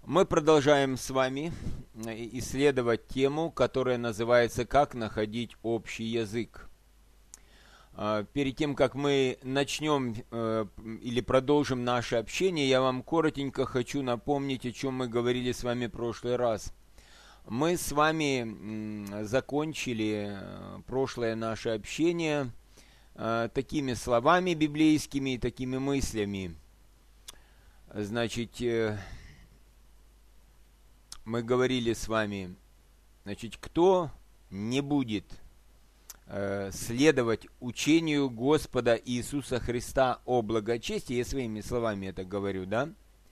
Мы продолжаем с вами исследовать тему, которая называется «Как находить общий язык». Перед тем, как мы начнем или продолжим наше общение, я вам коротенько хочу напомнить, о чем мы говорили с вами в прошлый раз. Мы с вами закончили прошлое наше общение такими словами библейскими и такими мыслями. Значит, мы говорили с вами, кто не будет следовать учению Господа Иисуса Христа о благочестии, я своими словами это говорю, да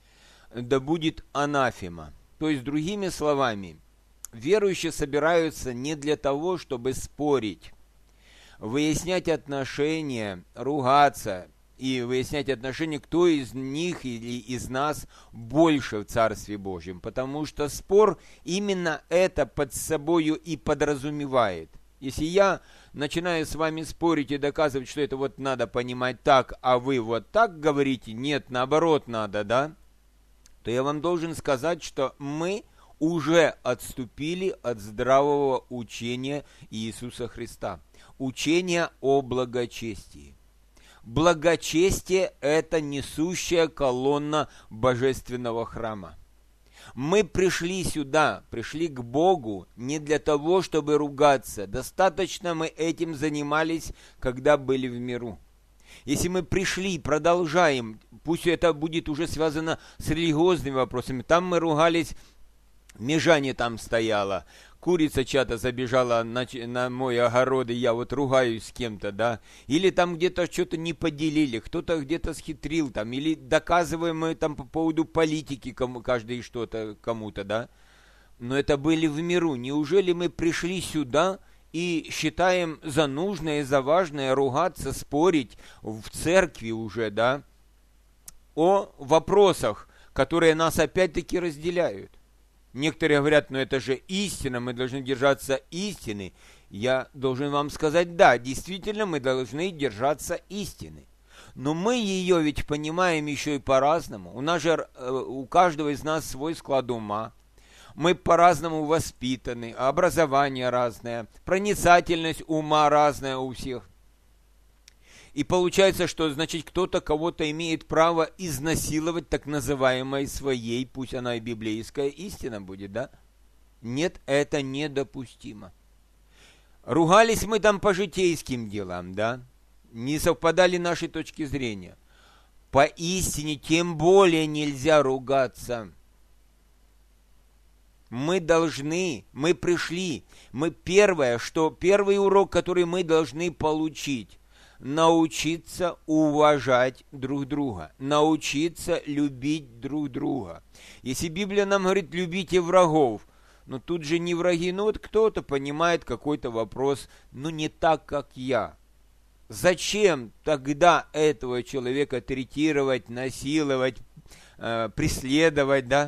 будет анафема. То есть, другими словами, верующие собираются не для того, чтобы спорить, выяснять отношения, ругаться и выяснять отношения, кто из них или из нас больше в Царстве Божьем. Потому что спор именно это под собою и подразумевает. Если я начинаю с вами спорить и доказывать, что это вот надо понимать так, а вы вот так говорите, нет, наоборот надо, да, то я вам должен сказать, что мы уже отступили от здравого учения Иисуса Христа. Учение о благочестии. Благочестие – это несущая колонна божественного храма. Мы пришли сюда, пришли к Богу не для того, чтобы ругаться. Достаточно мы этим занимались, когда были в миру. Если мы пришли, продолжаем, пусть это будет уже связано с религиозными вопросами, там мы ругались, межане там стояла, курица чья-то забежала на мой огород, и я вот ругаюсь с кем-то, да, или там где-то что-то не поделили, кто-то где-то схитрил там, или доказываем мы там по поводу политики, каждый что-то кому-то, да, но это были в миру. Неужели мы пришли сюда и считаем за нужное и за важное ругаться, спорить в церкви уже, да, о вопросах, которые нас опять-таки разделяют? Некоторые говорят, это же истина, мы должны держаться истины. Я должен вам сказать, да, действительно, мы должны держаться истины. Но мы ее ведь понимаем еще и по-разному. У каждого из нас свой склад ума. Мы по-разному воспитаны, образование разное, проницательность ума разная у всех. И получается, что, значит, кто-то кого-то имеет право изнасиловать так называемой своей, пусть она и библейская, истина будет, да? Нет, это недопустимо. Ругались мы там по житейским делам, да? Не совпадали наши точки зрения. Поистине, тем более нельзя ругаться. Мы пришли, первый урок, который мы должны получить, научиться уважать друг друга, научиться любить друг друга. Если Библия нам говорит, любите врагов, но тут же не враги, вот кто-то понимает какой-то вопрос, не так, как я. Зачем тогда этого человека третировать, насиловать, преследовать, да?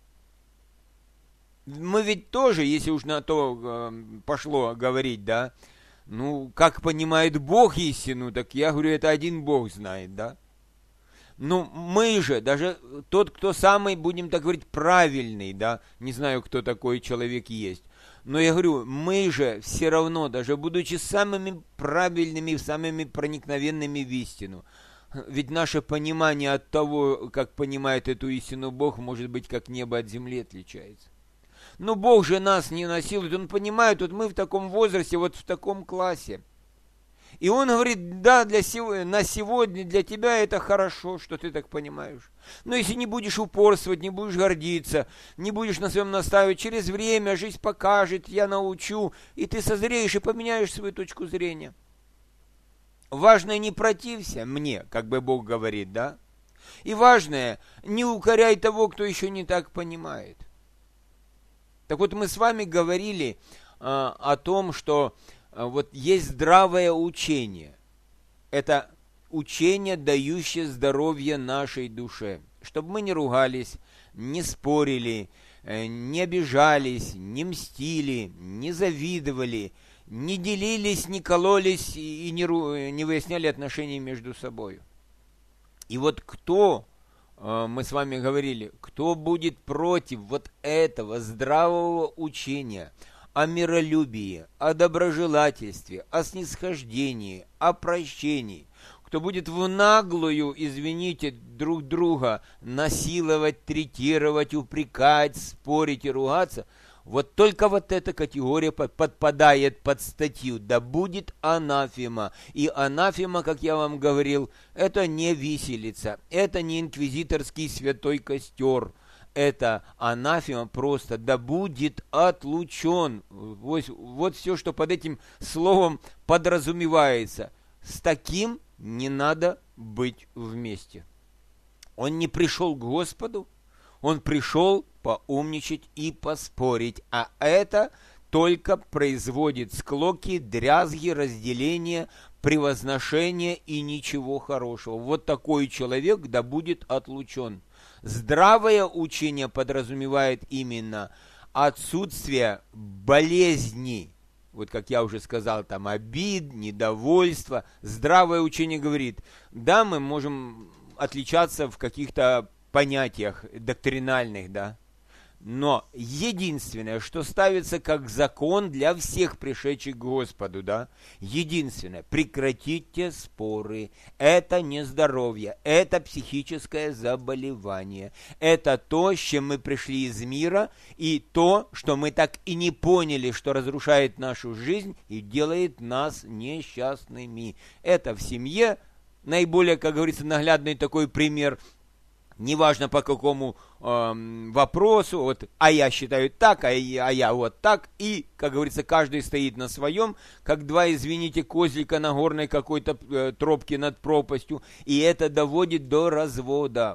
Мы ведь тоже, если уж на то пошло говорить, да, как понимает Бог истину, так я говорю, это один Бог знает, да. Мы же, даже тот, кто самый, будем так говорить, правильный, да, не знаю, кто такой человек есть, но я говорю, мы же все равно, даже будучи самыми правильными, самыми проникновенными в истину, ведь наше понимание от того, как понимает эту истину Бог, может быть, как небо от земли отличается. Бог же нас не насилует, Он понимает, вот мы в таком возрасте, вот в таком классе. И Он говорит, да, на сегодня для тебя это хорошо, что ты так понимаешь. Но если не будешь упорствовать, не будешь гордиться, не будешь на своем настаивать, через время жизнь покажет, я научу, и ты созреешь и поменяешь свою точку зрения. Важное, не протився мне, как бы Бог говорит, да? И важное, не укоряй того, кто еще не так понимает. Так вот, мы с вами говорили о том, что вот есть здравое учение. Это учение, дающее здоровье нашей душе. Чтобы мы не ругались, не спорили, не обижались, не мстили, не завидовали, не делились, не кололись и не выясняли отношения между собой. И вот кто мы с вами говорили, кто будет против вот этого здравого учения о миролюбии, о доброжелательстве, о снисхождении, о прощении, кто будет в наглую, извините, друг друга насиловать, третировать, упрекать, спорить и ругаться, вот только вот эта категория подпадает под статью «Да будет анафема». И анафема, как я вам говорил, это не виселица, это не инквизиторский святой костер. Это анафема просто «да будет отлучен». Вот все, что под этим словом подразумевается. С таким не надо быть вместе. Он не пришел к Господу, он пришел поумничать и поспорить, а это только производит склоки, дрязги, разделения, превозношения и ничего хорошего. Вот такой человек да будет отлучен. Здравое учение подразумевает именно отсутствие болезни. Вот как я уже сказал, там обид, недовольство. Здравое учение говорит, да, мы можем отличаться в каких-то понятиях доктринальных, да, но единственное, что ставится как закон для всех пришедших к Господу, да, единственное, прекратите споры, это не здоровье, это психическое заболевание, это то, с чем мы пришли из мира, и то, что мы так и не поняли, что разрушает нашу жизнь и делает нас несчастными. Это в семье наиболее, как говорится, наглядный такой пример. Неважно по какому вопросу, вот, а я считаю так, а я вот так, и, как говорится, каждый стоит на своем, как два, извините, козлика на горной какой-то тропке над пропастью, и это доводит до развода.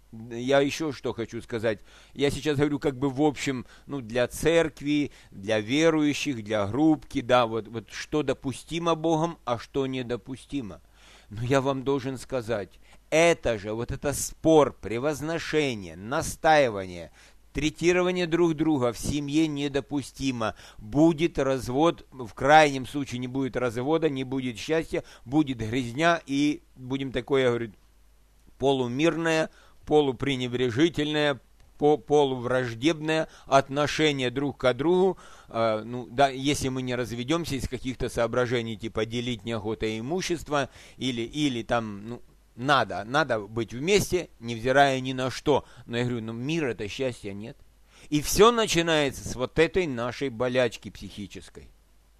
Я еще что хочу сказать. Я сейчас говорю как бы в общем, ну, для церкви, для верующих, для группки, да, вот что допустимо Богом, а что недопустимо. Но я вам должен сказать, это же, вот это спор, превозношение, настаивание, третирование друг друга в семье недопустимо. Будет развод, в крайнем случае не будет развода, не будет счастья, будет грязня и будем такое, говорю, полумирное, полупренебрежительное, полувраждебное отношение друг к другу, ну, да, если мы не разведемся из каких-то соображений, типа делить неохота имущество, или там, ну, надо быть вместе, невзирая ни на что. Но я говорю, ну мир это счастья нет. И все начинается с вот этой нашей болячки психической.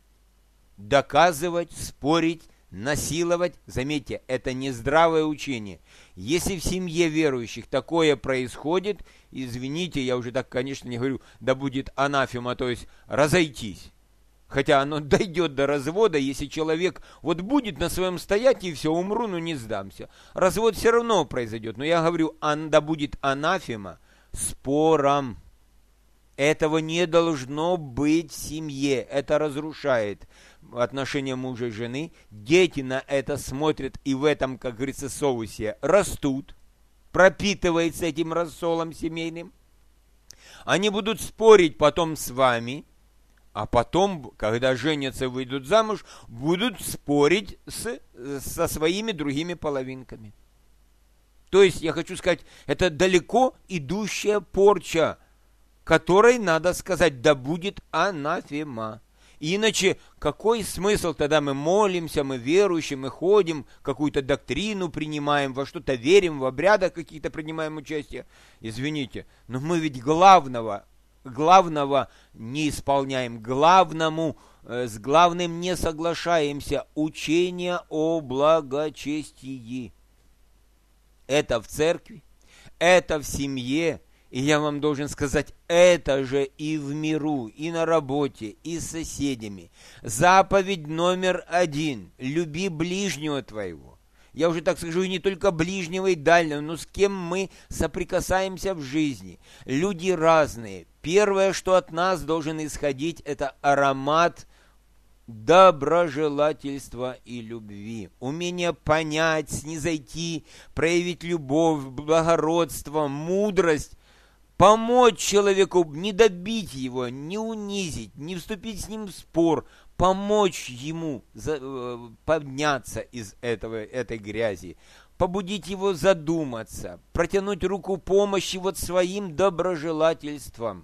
Доказывать, спорить, насиловать, заметьте, это не здравое учение. Если в семье верующих такое происходит, извините, я уже так, конечно, не говорю, да будет анафема, то есть разойтись. Хотя оно дойдет до развода, если человек вот будет на своем стоять и все, умру, но не сдамся. Развод все равно произойдет. Но я говорю, да будет анафема спором. Этого не должно быть в семье. Это разрушает отношения мужа и жены. Дети на это смотрят и в этом, как говорится, соусе растут, пропитываются этим рассолом семейным. Они будут спорить потом с вами. А потом, когда женятся и выйдут замуж, будут спорить со своими другими половинками. То есть, я хочу сказать, это далеко идущая порча, которой надо сказать, да будет анафема. Иначе какой смысл тогда мы молимся, мы верующие, мы ходим, какую-то доктрину принимаем, во что-то верим, в обрядах какие-то принимаем участие? Извините, но мы ведь главного не исполняем, с главным не соглашаемся, учение о благочестии. Это в церкви, это в семье, и я вам должен сказать, это же и в миру, и на работе, и с соседями. Заповедь номер 1, люби ближнего твоего. Я уже так скажу, и не только ближнего и дальнего, но с кем мы соприкасаемся в жизни. Люди разные. Первое, что от нас должен исходить, это аромат доброжелательства и любви. Умение понять, снизойти, проявить любовь, благородство, мудрость. Помочь человеку, не добить его, не унизить, не вступить с ним в спор, помочь ему подняться из этой грязи, побудить его задуматься, протянуть руку помощи вот своим доброжелательством.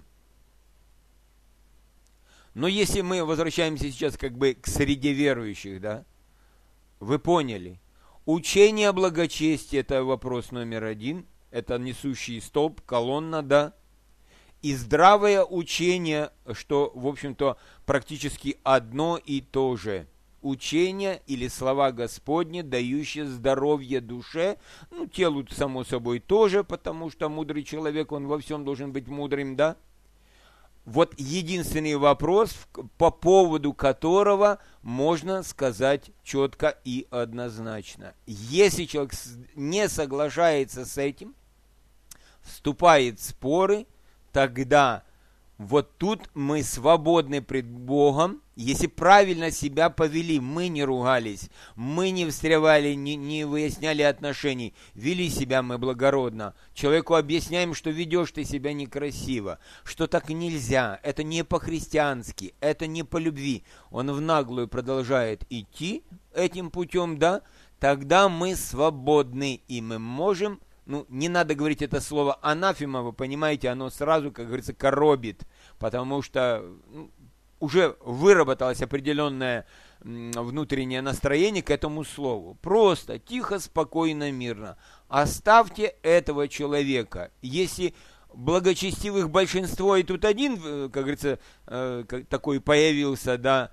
Но если мы возвращаемся сейчас как бы к среде верующих, да, вы поняли, учение о благочестии – это вопрос номер один, это несущий столб, колонна, да, и здравое учение, что, в общем-то, практически одно и то же. Учение или слова Господни, дающие здоровье душе, ну, телу, само собой, тоже, потому что мудрый человек, он во всем должен быть мудрым, да? Вот единственный вопрос, по поводу которого можно сказать четко и однозначно. Если человек не соглашается с этим, вступает в споры, тогда вот тут мы свободны пред Богом, если правильно себя повели, мы не ругались, мы не встревали, не выясняли отношений, вели себя мы благородно. Человеку объясняем, что ведешь ты себя некрасиво, что так нельзя, это не по-христиански, это не по любви. Он в наглую продолжает идти этим путем, да, тогда мы свободны, и мы можем, ну, не надо говорить это слово анафема, вы понимаете, оно сразу, как говорится, коробит, потому что уже выработалось определенное внутреннее настроение к этому слову. Просто, тихо, спокойно, мирно. Оставьте этого человека. Если благочестивых большинство, и тут один, как говорится, такой появился, да,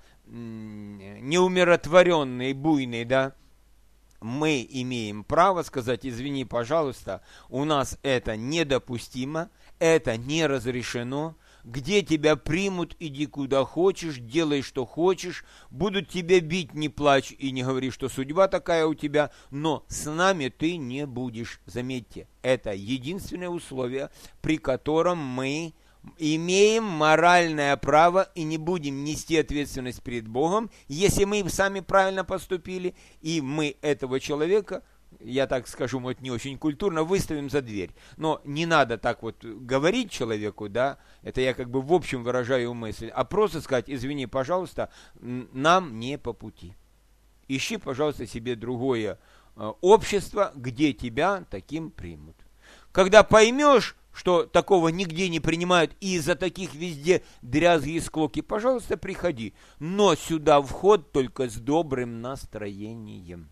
неумиротворенный, буйный, да, мы имеем право сказать: извини, пожалуйста, у нас это недопустимо, это не разрешено, где тебя примут, иди куда хочешь, делай что хочешь, будут тебя бить, не плачь и не говори, что судьба такая у тебя, но с нами ты не будешь. Заметьте, это единственное условие, при котором мы имеем моральное право и не будем нести ответственность перед Богом, если мы сами правильно поступили, и мы этого человека, я так скажу, вот не очень культурно, выставим за дверь. Но не надо так вот говорить человеку, да, это я как бы в общем выражаю мысль, а просто сказать: извини, пожалуйста, нам не по пути. Ищи, пожалуйста, себе другое общество, где тебя таким примут. Когда поймешь, что такого нигде не принимают, и из-за таких везде дрязги и склоки, пожалуйста, приходи. Но сюда вход только с добрым настроением.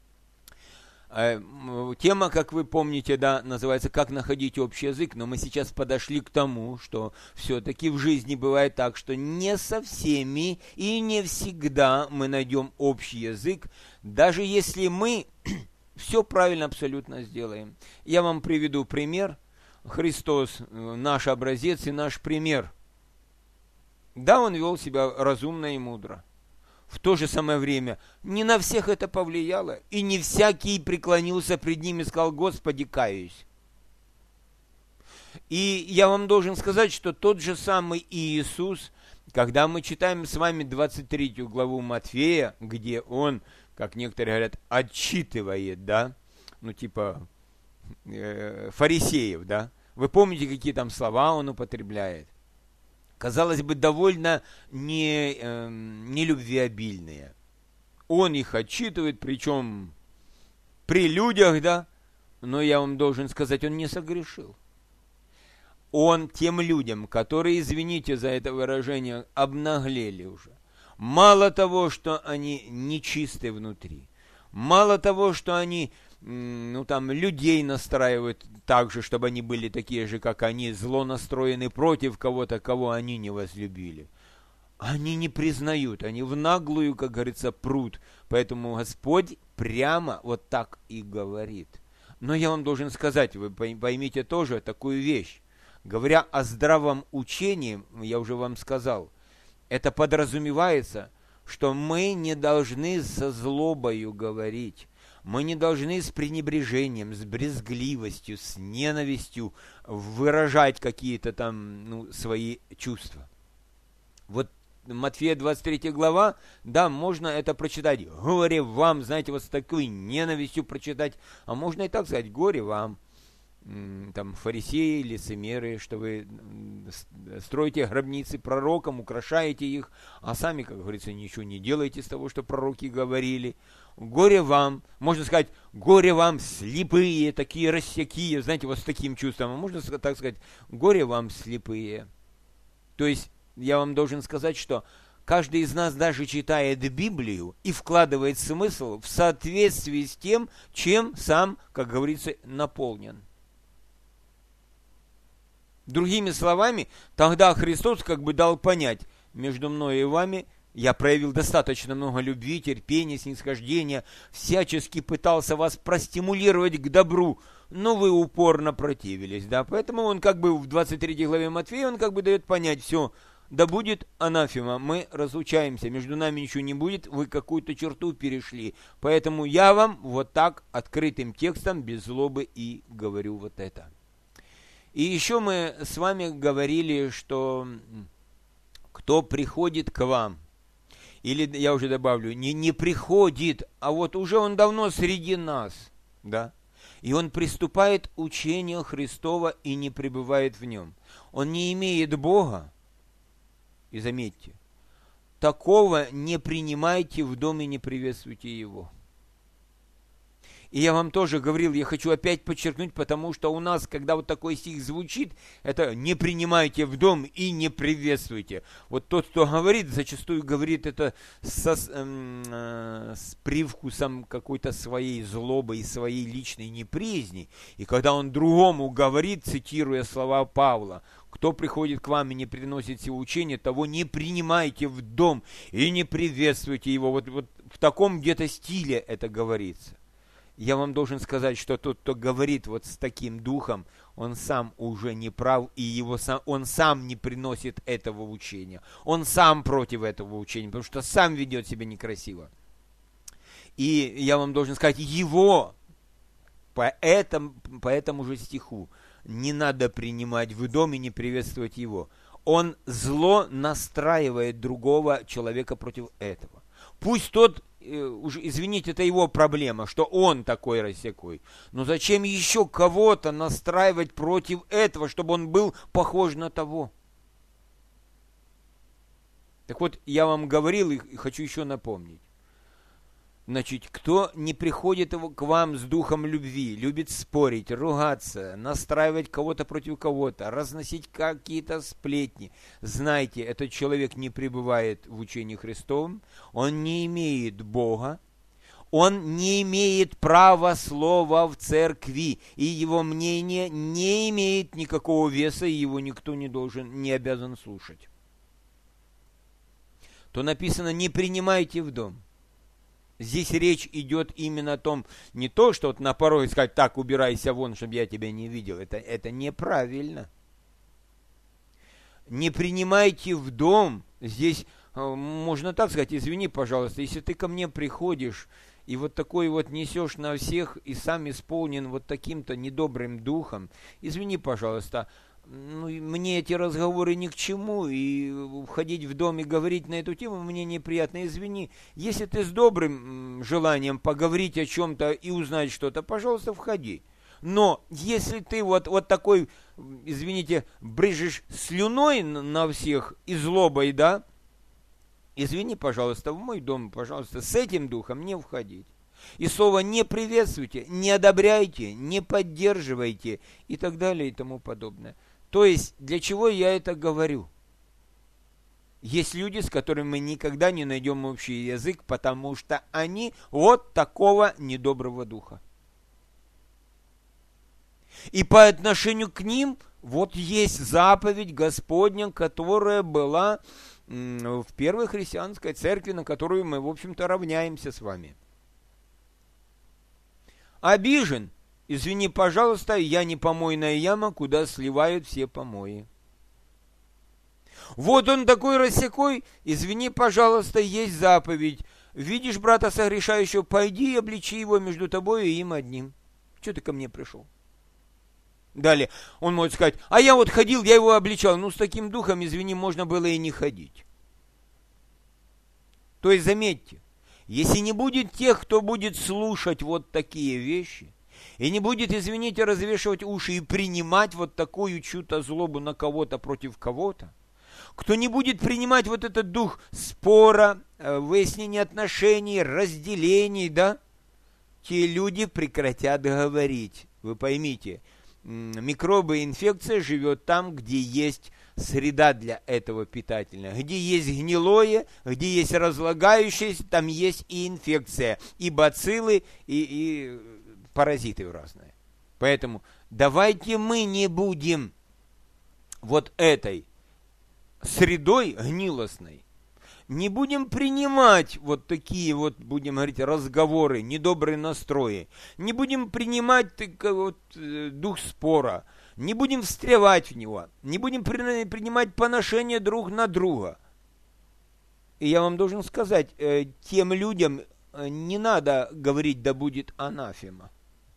Тема, как вы помните, да, называется «Как находить общий язык», но мы сейчас подошли к тому, что все-таки в жизни бывает так, что не со всеми и не всегда мы найдем общий язык, даже если мы все правильно абсолютно сделаем. Я вам приведу пример. Христос наш образец и наш пример. Да, он вел себя разумно и мудро. В то же самое время не на всех это повлияло, и не всякий преклонился пред ним и сказал: Господи, каюсь. И я вам должен сказать, что тот же самый Иисус, когда мы читаем с вами 23 главу Матфея, где он, как некоторые говорят, отчитывает, да, ну типа фарисеев, да, вы помните, какие там слова он употребляет? Казалось бы, довольно нелюбвеобильные. Он их отчитывает, причем при людях, да, но я вам должен сказать, он не согрешил. Он тем людям, которые, извините за это выражение, обнаглели уже, мало того, что они нечисты внутри, мало того, что они людей настраивают так же, чтобы они были такие же, как они, зло настроены против кого-то, кого они не возлюбили. Они не признают, они в наглую, как говорится, прут. Поэтому Господь прямо вот так и говорит. Но я вам должен сказать, вы поймите тоже такую вещь. Говоря о здравом учении, я уже вам сказал, это подразумевается, что мы не должны со злобою говорить. Мы не должны с пренебрежением, с брезгливостью, с ненавистью выражать какие-то там свои чувства. Вот Матфея 23 глава, да, можно это прочитать. Горе вам, знаете, вот с такой ненавистью прочитать. А можно и так сказать: горе вам, там, фарисеи, лицемеры, что вы строите гробницы пророкам, украшаете их, а сами, как говорится, ничего не делаете из того, что пророки говорили. горе вам, можно сказать, горе вам слепые, такие рассякие, знаете, вот с таким чувством, а можно так сказать, горе вам слепые. То есть, я вам должен сказать, что каждый из нас даже читает Библию и вкладывает смысл в соответствии с тем, чем сам, как говорится, наполнен. Другими словами, тогда Христос как бы дал понять, между мной и вами я проявил достаточно много любви, терпения, снисхождения, всячески пытался вас простимулировать к добру, но вы упорно противились, да, поэтому он как бы в 23 главе Матфея, он как бы дает понять, все, да будет анафема, мы разлучаемся, между нами ничего не будет, вы какую-то черту перешли, поэтому я вам вот так открытым текстом, без злобы и говорю вот это. И еще мы с вами говорили, что кто приходит к вам, или я уже добавлю, не приходит, а вот уже он давно среди нас, да, и он приступает к учению Христова и не пребывает в нем. Он не имеет Бога, и заметьте, такого не принимайте в дом и не приветствуйте его. И я вам тоже говорил, я хочу опять подчеркнуть, потому что у нас, когда вот такой стих звучит, это «не принимайте в дом и не приветствуйте». Вот тот, кто говорит, зачастую говорит это с привкусом какой-то своей злобы и своей личной неприязни. И когда он другому говорит, цитируя слова Павла, «Кто приходит к вам и не приносит сего учения, того не принимайте в дом и не приветствуйте его». Вот в таком где-то стиле это говорится. Я вам должен сказать, что тот, кто говорит вот с таким духом, он сам уже не прав, и он сам не приносит этого учения. Он сам против этого учения, потому что сам ведет себя некрасиво. И я вам должен сказать, его по этому же стиху не надо принимать в дом и не приветствовать его. Он зло настраивает другого человека против этого. Пусть тот, извините, это его проблема, что он такой рассякой. Но зачем еще кого-то настраивать против этого, чтобы он был похож на того? Так вот, я вам говорил и хочу еще напомнить. Значит, кто не приходит к вам с духом любви, любит спорить, ругаться, настраивать кого-то против кого-то, разносить какие-то сплетни, знайте, этот человек не пребывает в учении Христовом, он не имеет Бога, он не имеет права слова в церкви, и его мнение не имеет никакого веса, и его никто не обязан слушать. То написано, не принимайте в дом. Здесь речь идет именно о том, не то, что вот на пороге сказать, так, убирайся вон, чтобы я тебя не видел. Это неправильно. Не принимайте в дом. Здесь можно так сказать, извини, пожалуйста, если ты ко мне приходишь и вот такой вот несешь на всех и сам исполнен вот таким-то недобрым духом, извини, пожалуйста, мне эти разговоры ни к чему, и входить в дом и говорить на эту тему мне неприятно, извини. Если ты с добрым желанием поговорить о чем-то и узнать что-то, пожалуйста, входи. Но если ты вот такой, извините, брызжешь слюной на всех и злобой, да, извини, пожалуйста, в мой дом, пожалуйста, с этим духом не входить. И слово «не приветствуйте», «не одобряйте», «не поддерживайте» и так далее и тому подобное. То есть, для чего я это говорю? Есть люди, с которыми мы никогда не найдем общий язык, потому что они вот такого недоброго духа. И по отношению к ним вот есть заповедь Господня, которая была в первой христианской церкви, на которую мы, в общем-то, равняемся с вами. Обижен? Извини, пожалуйста, я не помойная яма, куда сливают все помои. Вот он такой рассекой, извини, пожалуйста, есть заповедь. Видишь брата согрешающего, пойди и обличи его между тобой и им одним. Чего ты ко мне пришел? Далее, он может сказать, а я вот ходил, я его обличал. Ну, с таким духом, извини, можно было и не ходить. То есть, заметьте, если не будет тех, кто будет слушать вот такие вещи, и не будет, извините, развешивать уши и принимать вот такую чью-то злобу на кого-то против кого-то, кто не будет принимать вот этот дух спора, выяснения отношений, разделений, да, те люди прекратят говорить. Вы поймите, микробы и инфекция живет там, где есть среда для этого питательная. Где есть гнилое, где есть разлагающееся, там есть и инфекция, и бациллы, и паразиты разные. Поэтому давайте мы не будем вот этой средой гнилостной, не будем принимать вот такие вот, будем говорить, разговоры, недобрые настрои, не будем принимать вот, дух спора, не будем встревать в него, не будем принимать поношение друг на друга. И я вам должен сказать, тем людям не надо говорить, да будет анафема.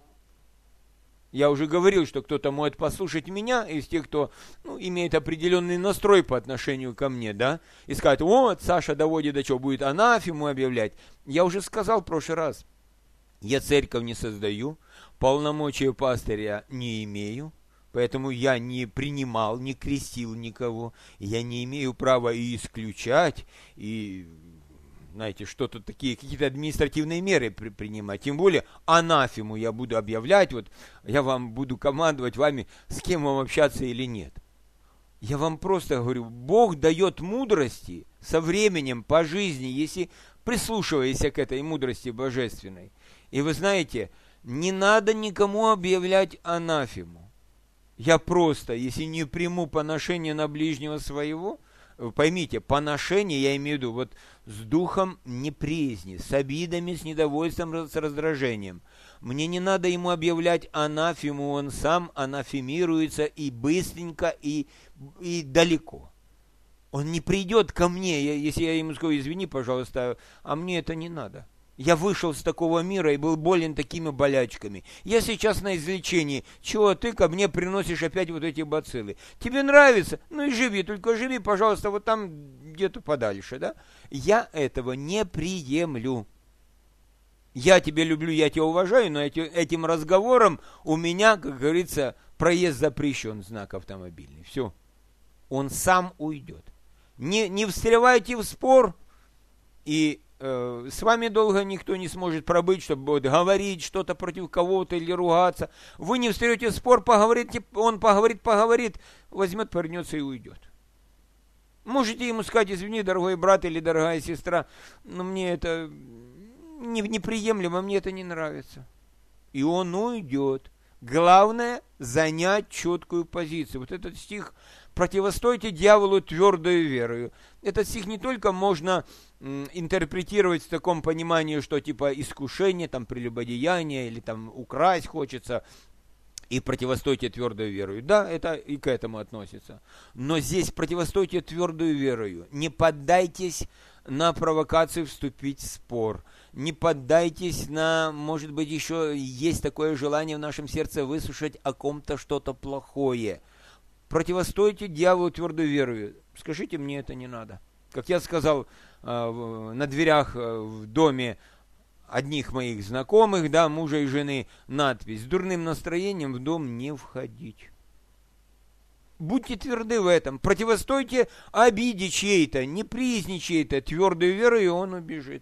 Я уже говорил, что кто-то может послушать меня из тех, кто имеет определенный настрой по отношению ко мне, да, и сказать: вот, Саша доводит до чего, будет анафему объявлять. Я уже сказал в прошлый раз, я церковь не создаю, полномочия пастыря не имею, поэтому я не принимал, не крестил никого, я не имею права и исключать, и... знаете, что-то такие, какие-то административные меры принимать. Тем более анафему я буду объявлять, вот я вам буду командовать вами, с кем вам общаться или нет. Я вам просто говорю, Бог дает мудрости со временем по жизни, если прислушиваясь к этой мудрости божественной. И вы знаете, не надо никому объявлять анафему. Я просто, если не приму поношение на ближнего своего, поймите, поношение я имею в виду вот с духом неприязни, с обидами, с недовольством, с раздражением. Мне не надо ему объявлять анафему, он сам анафемируется и быстренько, и далеко. Он не придет ко мне, если я ему скажу: извини, пожалуйста, а мне это не надо. Я вышел с такого мира и был болен такими болячками. Я сейчас на излечении. Чего ты ко мне приносишь опять вот эти бациллы? Тебе нравится? Ну и живи, только живи, пожалуйста, вот там где-то подальше, да? Я этого не приемлю. Я тебя люблю, я тебя уважаю, но этим разговором у меня, как говорится, проезд запрещен, знак автомобильный. Все. Он сам уйдет. Не встревайте в спор, и с вами долго никто не сможет пробыть, чтобы говорить что-то против кого-то или ругаться. Вы не встрете в спор, поговорите, он поговорит, возьмет, повернется и уйдет. Можете ему сказать: извини, дорогой брат или дорогая сестра, но мне это неприемлемо, мне это не нравится. И он уйдет. Главное — занять четкую позицию. Вот этот стих «Противостойте дьяволу твердою верою». Этот стих не только можно интерпретировать в таком понимании, что типа искушение, там прелюбодеяние или там украсть хочется, и противостойте твердою верою. Да, это и к этому относится. Но здесь противостойте твердою верою. Не поддайтесь на провокацию вступить в спор. Не поддайтесь на, может быть, еще есть такое желание в нашем сердце выслушать о ком-то что-то плохое. Противостойте дьяволу твердой верою. Скажите, мне это не надо. Как я сказал на дверях в доме одних моих знакомых, да, мужа и жены, надпись: с дурным настроением в дом не входить. Будьте тверды в этом. Противостойте обиде чьей-то, неприязни чьей-то, твердой верой, и он убежит.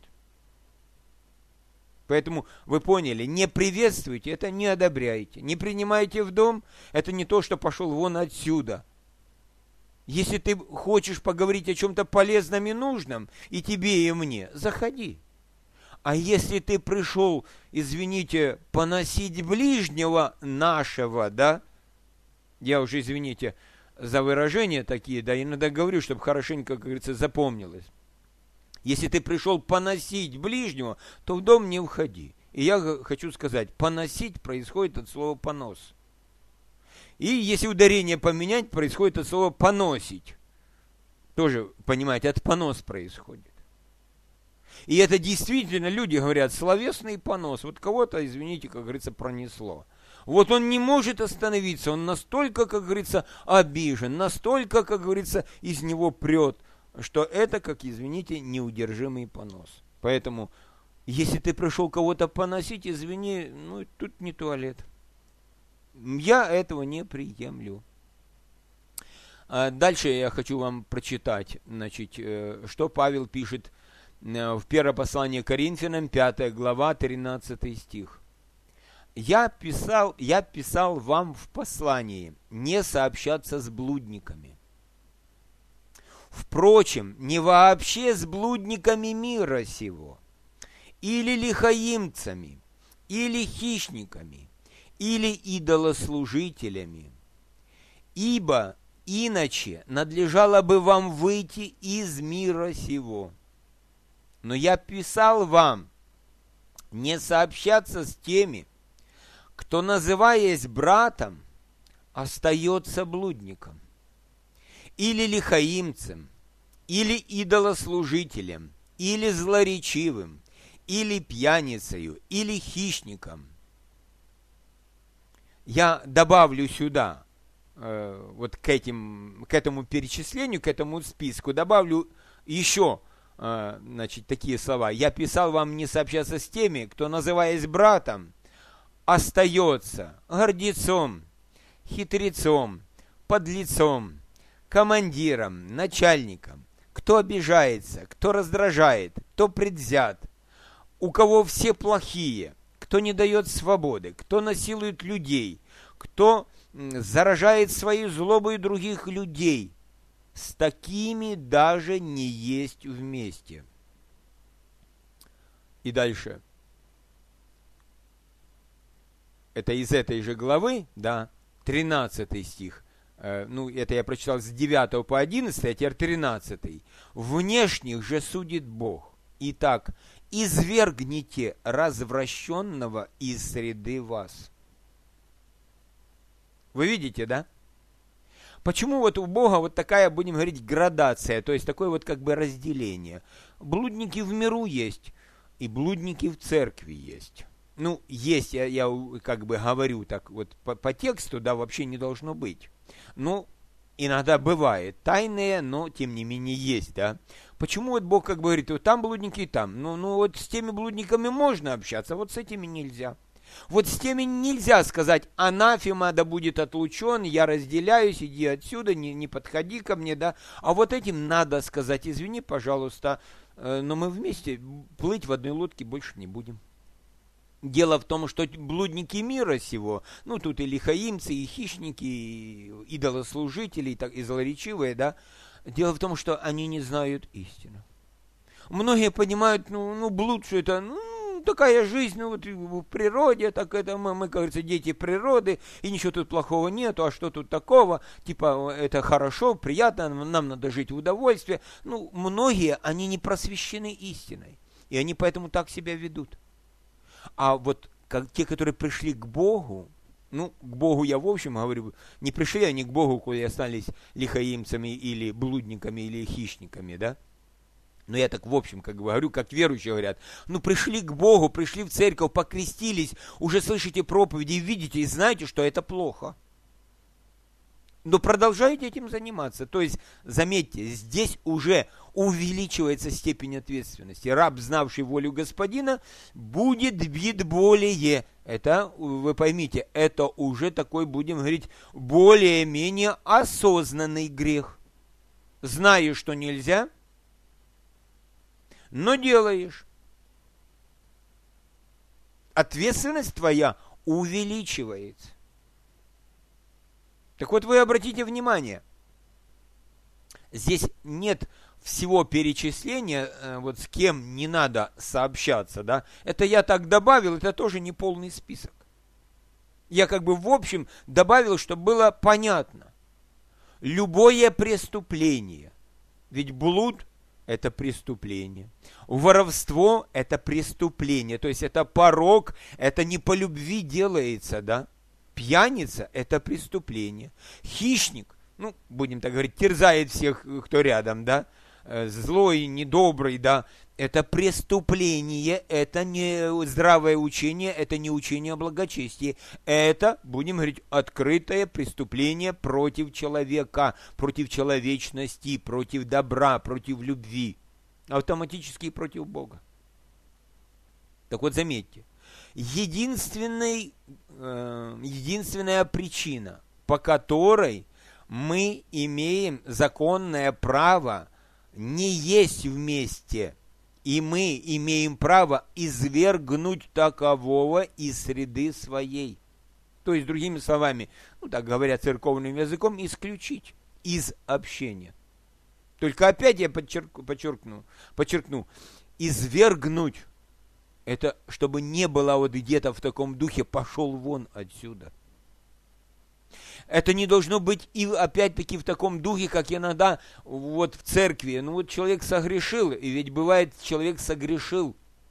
Поэтому вы поняли, не приветствуйте, это не одобряйте. Не принимайте в дом, это не то, что пошел вон отсюда. Если ты хочешь поговорить о чем-то полезном и нужном, и тебе, и мне, заходи. А если ты пришел, извините, поносить ближнего нашего, да, я уже, извините за выражения такие, да, иногда говорю, чтобы хорошенько, как говорится, запомнилось. Если ты пришел поносить ближнего, то в дом не входи. И я хочу сказать, поносить происходит от слова понос. И если ударение поменять, происходит от слова поносить. Тоже, понимаете, от понос происходит. И это действительно, люди говорят, словесный понос. Вот кого-то, извините, как говорится, пронесло. Вот он не может остановиться, он настолько, как говорится, обижен, настолько, как говорится, из него прет, что это, как, извините, неудержимый понос. Поэтому, если ты пришел кого-то поносить, извини, ну, тут не туалет. Я этого не приемлю. Дальше я хочу вам прочитать, значит, что Павел пишет в первое послание Коринфянам, 5 глава, 13 стих. «Я писал вам в послании не сообщаться с блудниками. Впрочем, не вообще с блудниками мира сего, или лихаимцами, или хищниками, или идолослужителями, ибо иначе надлежало бы вам выйти из мира сего. Но я писал вам не сообщаться с теми, кто, называясь братом, остается блудником, или лихаимцем, или идолослужителем, или злоречивым, или пьяницею, или хищником». Я добавлю сюда, вот к этому перечислению, к этому списку, добавлю еще, значит, такие слова. «Я писал вам не сообщаться с теми, кто, называясь братом, остается гордецом, хитрецом, подлецом, командиром, начальником, кто обижается, кто раздражает, кто предвзят, у кого все плохие, кто не дает свободы, кто насилует людей, кто заражает своей злобой других людей. С такими даже не есть вместе». И дальше. Это из этой же главы, да, 13 стих. Это я прочитал с 9 по 11, а теперь 13. «Внешних же судит Бог. Итак, извергните развращенного из среды вас». Вы видите, да? Почему вот у Бога вот такая, будем говорить, градация, то есть такое вот как бы разделение? Блудники в миру есть, и блудники в церкви есть. Есть, я как бы говорю так вот по тексту, да, вообще не должно быть. Иногда бывает тайные, но тем не менее есть, да. Почему вот Бог как бы говорит, вот там блудники и там? Вот с теми блудниками можно общаться, вот с этими нельзя. Вот с теми нельзя сказать: анафема, да будет отлучен, я разделяюсь, иди отсюда, не подходи ко мне, да. А вот этим надо сказать: извини, пожалуйста, но мы вместе плыть в одной лодке больше не будем. Дело в том, что блудники мира сего, тут и лихаимцы, и хищники, и идолослужители, и злоречивые, да. Дело в том, что они не знают истину. Многие понимают, блуд, что это, такая жизнь, вот в природе, так это мы, как говорится, дети природы, и ничего тут плохого нету, а что тут такого, типа, это хорошо, приятно, нам надо жить в удовольствие. Многие, они не просвещены истиной, и они поэтому так себя ведут. А вот те, которые пришли к Богу, к Богу я в общем говорю, не пришли они к Богу, коли остались лихаимцами или блудниками или хищниками, да? Но я так в общем как говорю, как верующие говорят, пришли к Богу, пришли в церковь, покрестились, уже слышите проповеди, видите и знаете, что это плохо. Но продолжайте этим заниматься. То есть, заметьте, здесь уже увеличивается степень ответственности. Раб, знавший волю господина, будет бит более. Это, вы поймите, это уже такой, будем говорить, более-менее осознанный грех. Знаешь, что нельзя, но делаешь. Ответственность твоя увеличивается. Так вот, вы обратите внимание, здесь нет всего перечисления, вот с кем не надо сообщаться, да. Это я так добавил, это тоже не полный список. Я как бы в общем добавил, чтобы было понятно. Любое преступление, ведь блуд – это преступление. Воровство – это преступление, то есть это порок, это не по любви делается, да. Пьяница – это преступление. Хищник, будем так говорить, терзает всех, кто рядом, да. Злой, недобрый, да. Это преступление, это не здравое учение, это не учение о благочестии. Это, будем говорить, открытое преступление против человека, против человечности, против добра, против любви. Автоматически против Бога. Так вот, заметьте. Единственная причина, по которой мы имеем законное право не есть вместе, и мы имеем право извергнуть такового из среды своей. То есть, другими словами, ну так говоря церковным языком, исключить из общения. Только опять я подчеркну, извергнуть. Это чтобы не было вот где-то в таком духе «пошел вон отсюда». Это не должно быть и опять-таки в таком духе, как иногда вот в церкви. Ну вот человек согрешил, и ведь бывает, человек согрешил.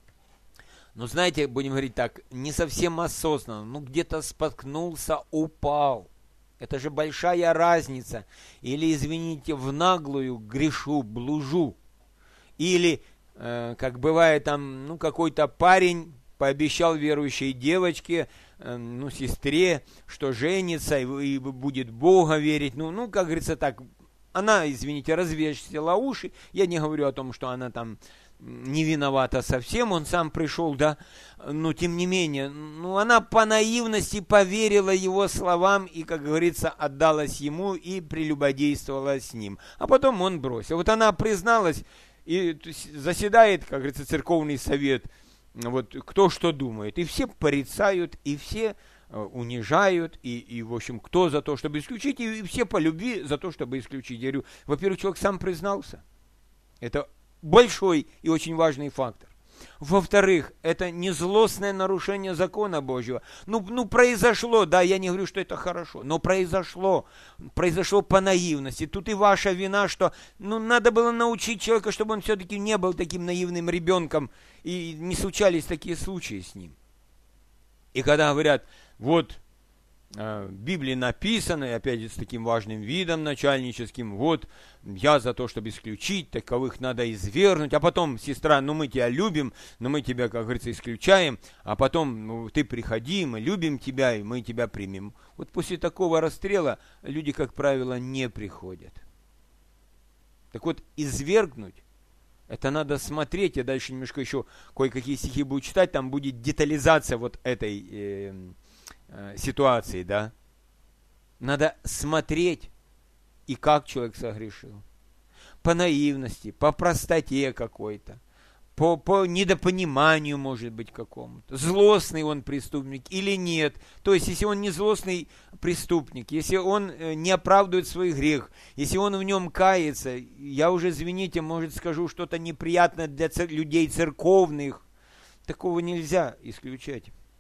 Но знаете, будем говорить так, не совсем осознанно, ну где-то споткнулся, упал. Это же большая разница. Или, извините, в наглую грешу, блужу. Или, как бывает там, ну какой-то парень пообещал верующей девочке, ну, сестре, что женится и будет Бога верить. Ну, как говорится так, она, извините, развесила уши. Я не говорю о том, что она там не виновата совсем, он сам пришел, да, но тем не менее, ну, она по наивности поверила его словам и, как говорится, отдалась ему и прелюбодействовала с ним. А потом он бросил. Вот она призналась, и заседает, как говорится, церковный совет, вот кто что думает. И все порицают, и все унижают, и в общем, кто за то, чтобы исключить, и все по любви за то, чтобы исключить. Я говорю, во-первых, человек сам признался. Это большой и очень важный фактор. Во-вторых, это не злостное нарушение закона Божьего. Ну, произошло, да, я не говорю, что это хорошо, но произошло по наивности. Тут и ваша вина, что, ну, надо было научить человека, чтобы он все-таки не был таким наивным ребенком, и не случались такие случаи с ним. И когда говорят, вот, в Библии написано, и опять же с таким важным видом начальническим, вот, я за то, чтобы исключить, таковых надо извергнуть, а потом, сестра, ну мы тебя любим, но мы тебя, как говорится, исключаем, а потом, ну, ты приходи, мы любим тебя, и мы тебя примем. Вот после такого расстрела люди, как правило, не приходят. Так вот, извергнуть, это надо смотреть, я дальше немножко еще кое-какие стихи буду читать, там будет детализация вот этой ситуации, да. Надо смотреть, и как человек согрешил. По наивности, по простоте какой-то, по недопониманию, может быть, какому-то. Злостный он преступник или нет. То есть, если он не злостный преступник, если он не оправдывает свой грех, если он в нем кается, я уже, извините, может, скажу что-то неприятное для людей церковных, такого нельзя исключать.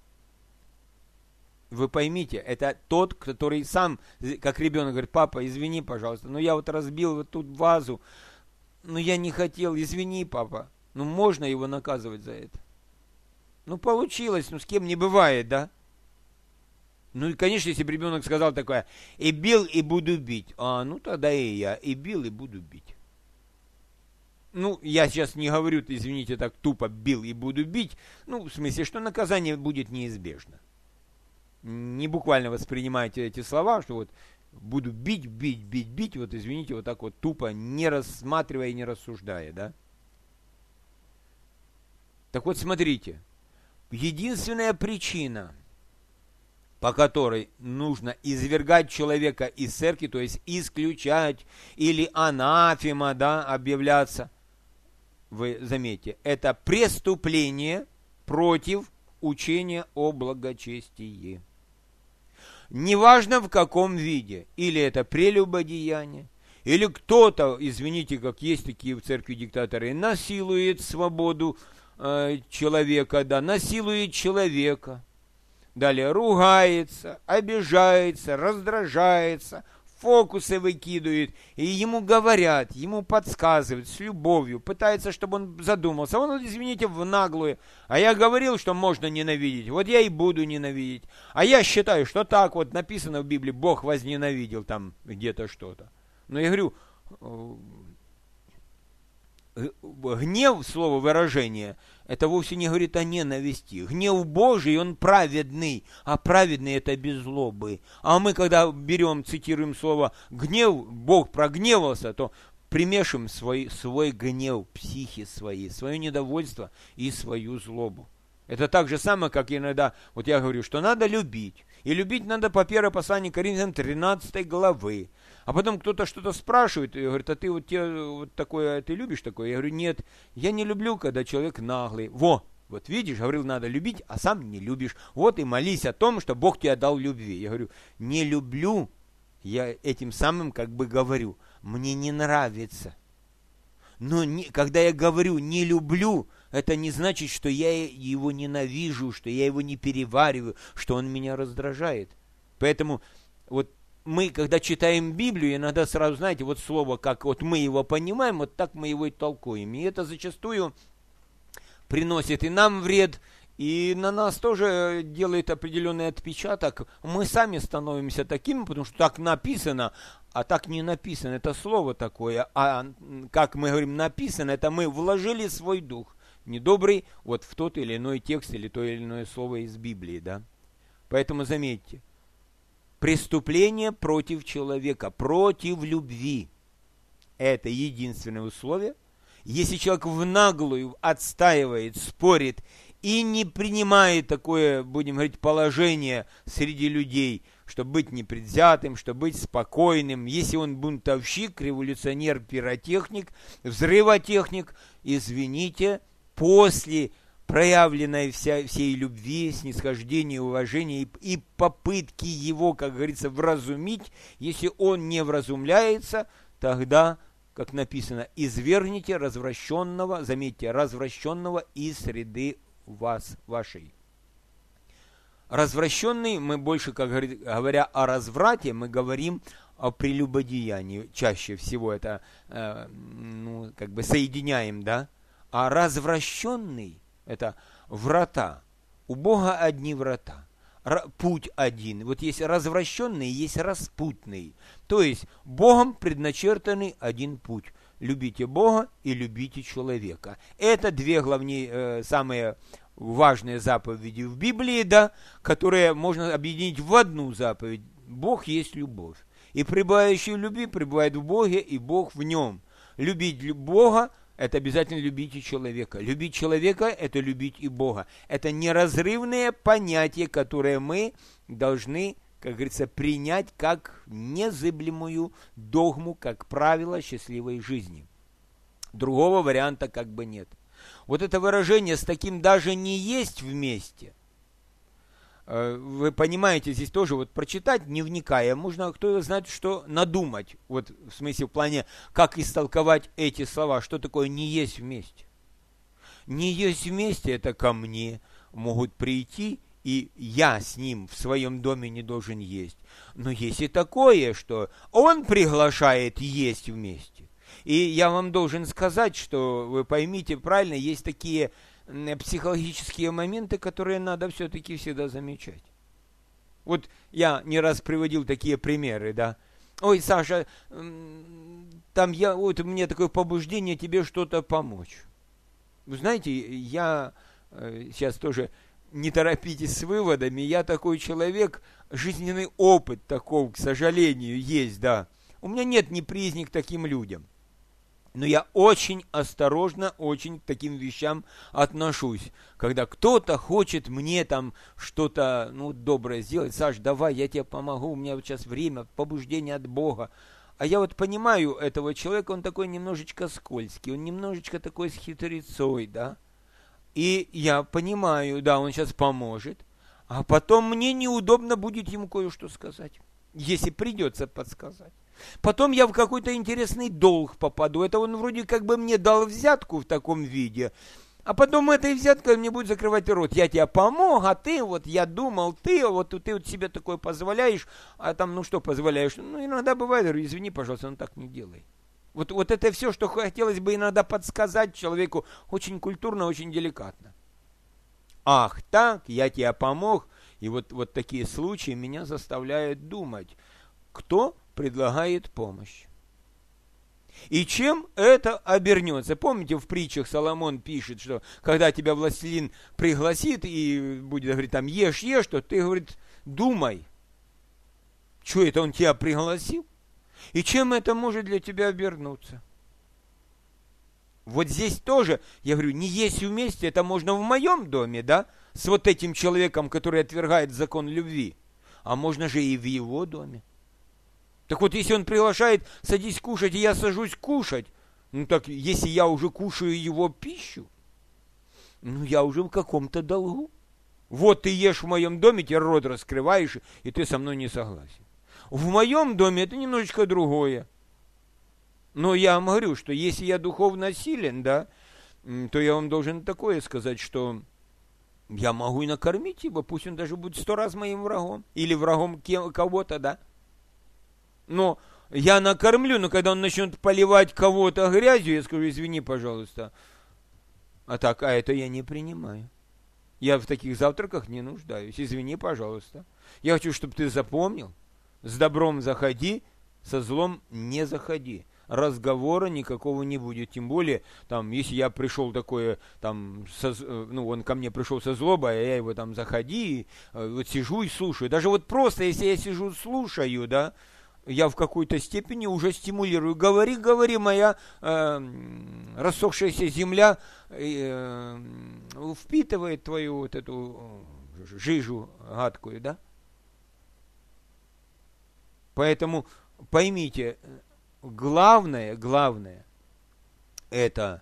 Вы поймите, это тот, который сам, как ребенок, говорит, папа, извини, пожалуйста, ну я вот разбил вот тут вазу, ну я не хотел, извини, папа. Ну можно его наказывать за это? Ну получилось, ну с кем не бывает, да? Ну и, конечно, если бы ребенок сказал такое, и бил, и буду бить, ну тогда и я, и бил, и буду бить. Ну, я сейчас не говорю, извините, так тупо бил и буду бить, ну в смысле, что наказание будет неизбежно. Не буквально воспринимайте эти слова, что вот буду бить, вот извините, вот так вот тупо, не рассматривая и не рассуждая, да? Так вот, смотрите, единственная причина, по которой нужно извергать человека из церкви, то есть исключать или анафема, да, объявляться, вы заметите, это преступление против учения о благочестии. Неважно в каком виде, или это прелюбодеяние, или кто-то, извините, как есть такие в церкви диктаторы, насилует свободу человека, да, насилует человека, далее ругается, обижается, раздражается, фокусы выкидывает, и ему говорят, ему подсказывают с любовью, пытается, чтобы он задумался. Он, извините, в наглую. А я говорил, что можно ненавидеть, вот я и буду ненавидеть. А я считаю, что так вот написано в Библии, Бог возненавидел там где-то что-то. Но я говорю, гнев, слово, выражение, это вовсе не говорит о ненависти. Гнев Божий, он праведный, а праведный это без злобы. А мы, когда берем, цитируем слово гнев, Бог прогневался, то примешиваем свой гнев, психи свои, свое недовольство и свою злобу. Это так же самое, как иногда, вот я говорю, что надо любить. И любить надо по первому посланию Коринфянам 13 главы. А потом кто-то что-то спрашивает и говорит, а ты вот такое, ты любишь такое? Я говорю, нет, я не люблю, когда человек наглый. Вот видишь, говорил, надо любить, а сам не любишь. Вот и молись о том, что Бог тебе дал любви. Я говорю, не люблю, я этим самым как бы говорю, мне не нравится. Но когда я говорю не люблю, это не значит, что я его ненавижу, что я его не перевариваю, что он меня раздражает. Поэтому вот мы, когда читаем Библию, иногда сразу, знаете, вот слово, как вот мы его понимаем, вот так мы его и толкуем. И это зачастую приносит и нам вред, и на нас тоже делает определенный отпечаток. Мы сами становимся такими, потому что так написано, а так не написано. Это слово такое. А как мы говорим написано, это мы вложили свой дух недобрый вот в тот или иной текст или то или иное слово из Библии, да. Поэтому заметьте, преступление против человека, против любви – это единственное условие. Если человек в наглую отстаивает, спорит и не принимает такое, будем говорить, положение среди людей, чтобы быть непредвзятым, чтобы быть спокойным, если он бунтовщик, революционер, пиротехник, взрывотехник, извините, после проявленной всей любви, снисхождения, уважения и попытки его, как говорится, вразумить, если он не вразумляется, тогда, как написано, извергните развращенного, заметьте, развращенного из среды вашей. Развращенный, мы больше, как говоря о разврате, мы говорим о прелюбодеянии. Чаще всего это, как бы соединяем, да? А развращенный – это врата. У Бога одни врата. Путь один. Вот есть развращенный, есть распутный. То есть Богом предначертанный один путь. Любите Бога и любите человека. Это две главные, самые важные заповеди в Библии, да, которые можно объединить в одну заповедь. Бог есть любовь. И пребывающий в любви пребывает в Боге, и Бог в нем. Любить Бога – это обязательно любите человека. Любить человека – это любить и Бога. Это неразрывные понятия, которые мы должны, как говорится, принять как незыблемую догму, как правило счастливой жизни. Другого варианта как бы нет. Вот это выражение «с таким даже не есть вместе», вы понимаете, здесь тоже вот прочитать, не вникая, можно, кто знает, что надумать, вот в смысле, в плане, как истолковать эти слова, что такое «не есть вместе». «Не есть вместе» — это ко мне могут прийти, и я с ним в своем доме не должен есть. Но есть и такое, что он приглашает есть вместе. И я вам должен сказать, что, вы поймите правильно, есть такие психологические моменты, которые надо все-таки всегда замечать. Вот я не раз приводил такие примеры, да. Ой, Саша, там вот у меня такое побуждение тебе что-то помочь. Вы знаете, я сейчас тоже не торопитесь с выводами, я такой человек, жизненный опыт такого, к сожалению, есть, да. У меня нет неприязни к таким людям. Но я очень осторожно, очень к таким вещам отношусь. Когда кто-то хочет мне там что-то, доброе сделать, Саш, давай, я тебе помогу, у меня вот сейчас время, побуждение от Бога. А я вот понимаю этого человека, он такой немножечко скользкий, он немножечко такой с хитрецой, да. И я понимаю, да, он сейчас поможет, а потом мне неудобно будет ему кое-что сказать, если придется подсказать. Потом я в какой-то интересный долг попаду. Это он вроде как бы мне дал взятку в таком виде. А потом этой взяткой мне будет закрывать рот. Я тебе помог, а ты вот, я думал, ты вот себе такое позволяешь. А там, что позволяешь? Иногда бывает, говорю, извини, пожалуйста, так не делай. Вот это все, что хотелось бы иногда подсказать человеку, очень культурно, очень деликатно. Ах, так, я тебе помог. И вот такие случаи меня заставляют думать, кто предлагает помощь. И чем это обернется? Помните, в притчах Соломон пишет, что когда тебя властелин пригласит и будет говорить, там, ешь, то ты, говорит, думай, что это он тебя пригласил? И чем это может для тебя обернуться? Вот здесь тоже, я говорю, не есть вместе, это можно в моем доме, да, с вот этим человеком, который отвергает закон любви. а можно же и в его доме. Так вот, если он приглашает, садись кушать, и я сажусь кушать, ну так, если я уже кушаю его пищу, ну я уже в каком-то долгу. Вот ты ешь в моем доме, тебе рот раскрываешь, и ты со мной не согласен. В моем доме это немножечко другое. Но я вам говорю, что если я духовно силен, да, то я вам должен такое сказать, что я могу и накормить его, пусть он даже будет 100 раз моим врагом, или врагом кого-то, да. Но я накормлю, но когда он начнет поливать кого-то грязью, я скажу, извини, пожалуйста. А это я не принимаю. Я в таких завтраках не нуждаюсь. Извини, пожалуйста. Я хочу, чтобы ты запомнил. С добром заходи, со злом не заходи. Разговора никакого не будет. Тем более, там, если я пришел такое, там, он ко мне пришел со злобой, а я его там заходи, вот сижу и слушаю. Даже вот просто, если я сижу, слушаю, да, я в какой-то степени уже стимулирую. Говори, моя рассохшаяся земля впитывает твою вот эту жижу гадкую, да? Поэтому поймите, главное, это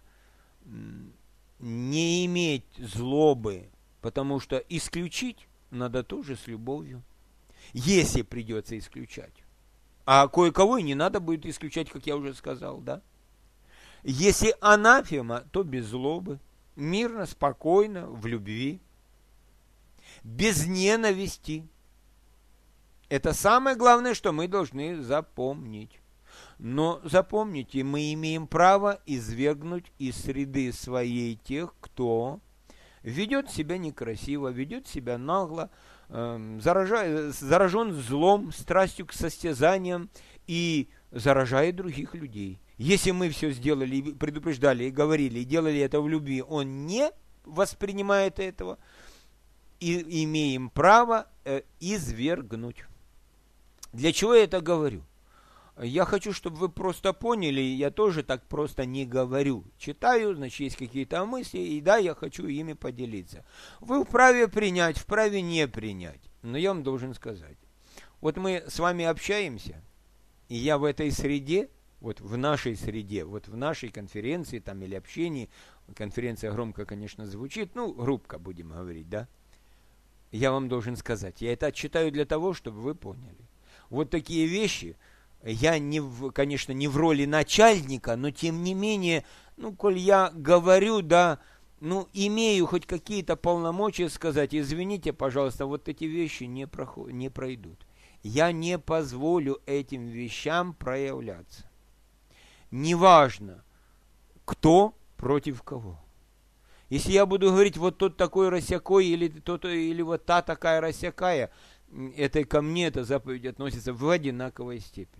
не иметь злобы, потому что исключить надо тоже с любовью, если придется исключать. А кое-кого и не надо будет исключать, как я уже сказал, да? Если анафема, то без злобы, мирно, спокойно, в любви, без ненависти. Это самое главное, что мы должны запомнить. Но запомните, мы имеем право извергнуть из среды своей тех, кто ведет себя некрасиво, ведет себя нагло, заражен злом, страстью к состязаниям и заражает других людей. Если мы все сделали, предупреждали, и говорили, и делали это в любви, он не воспринимает этого, и имеем право извергнуть. Для чего я это говорю? Я хочу, чтобы вы просто поняли, я тоже так просто не говорю. Читаю, значит, есть какие-то мысли, и да, я хочу ими поделиться. Вы вправе принять, вправе не принять. Но я вам должен сказать. Вот мы с вами общаемся, и я в этой среде, вот в нашей среде, вот в нашей конференции там или общении, конференция громко, конечно, звучит, группка будем говорить, да? Я вам должен сказать, я это читаю для того, чтобы вы поняли. Вот такие вещи... Я, конечно, не в роли начальника, но тем не менее, коль я говорю, да, имею хоть какие-то полномочия сказать, извините, пожалуйста, вот эти вещи не пройдут. Я не позволю этим вещам проявляться. Неважно, кто против кого. Если я буду говорить, вот тот такой рассякой, или вот та такая рассякая, это ко мне эта заповедь относится в одинаковой степени.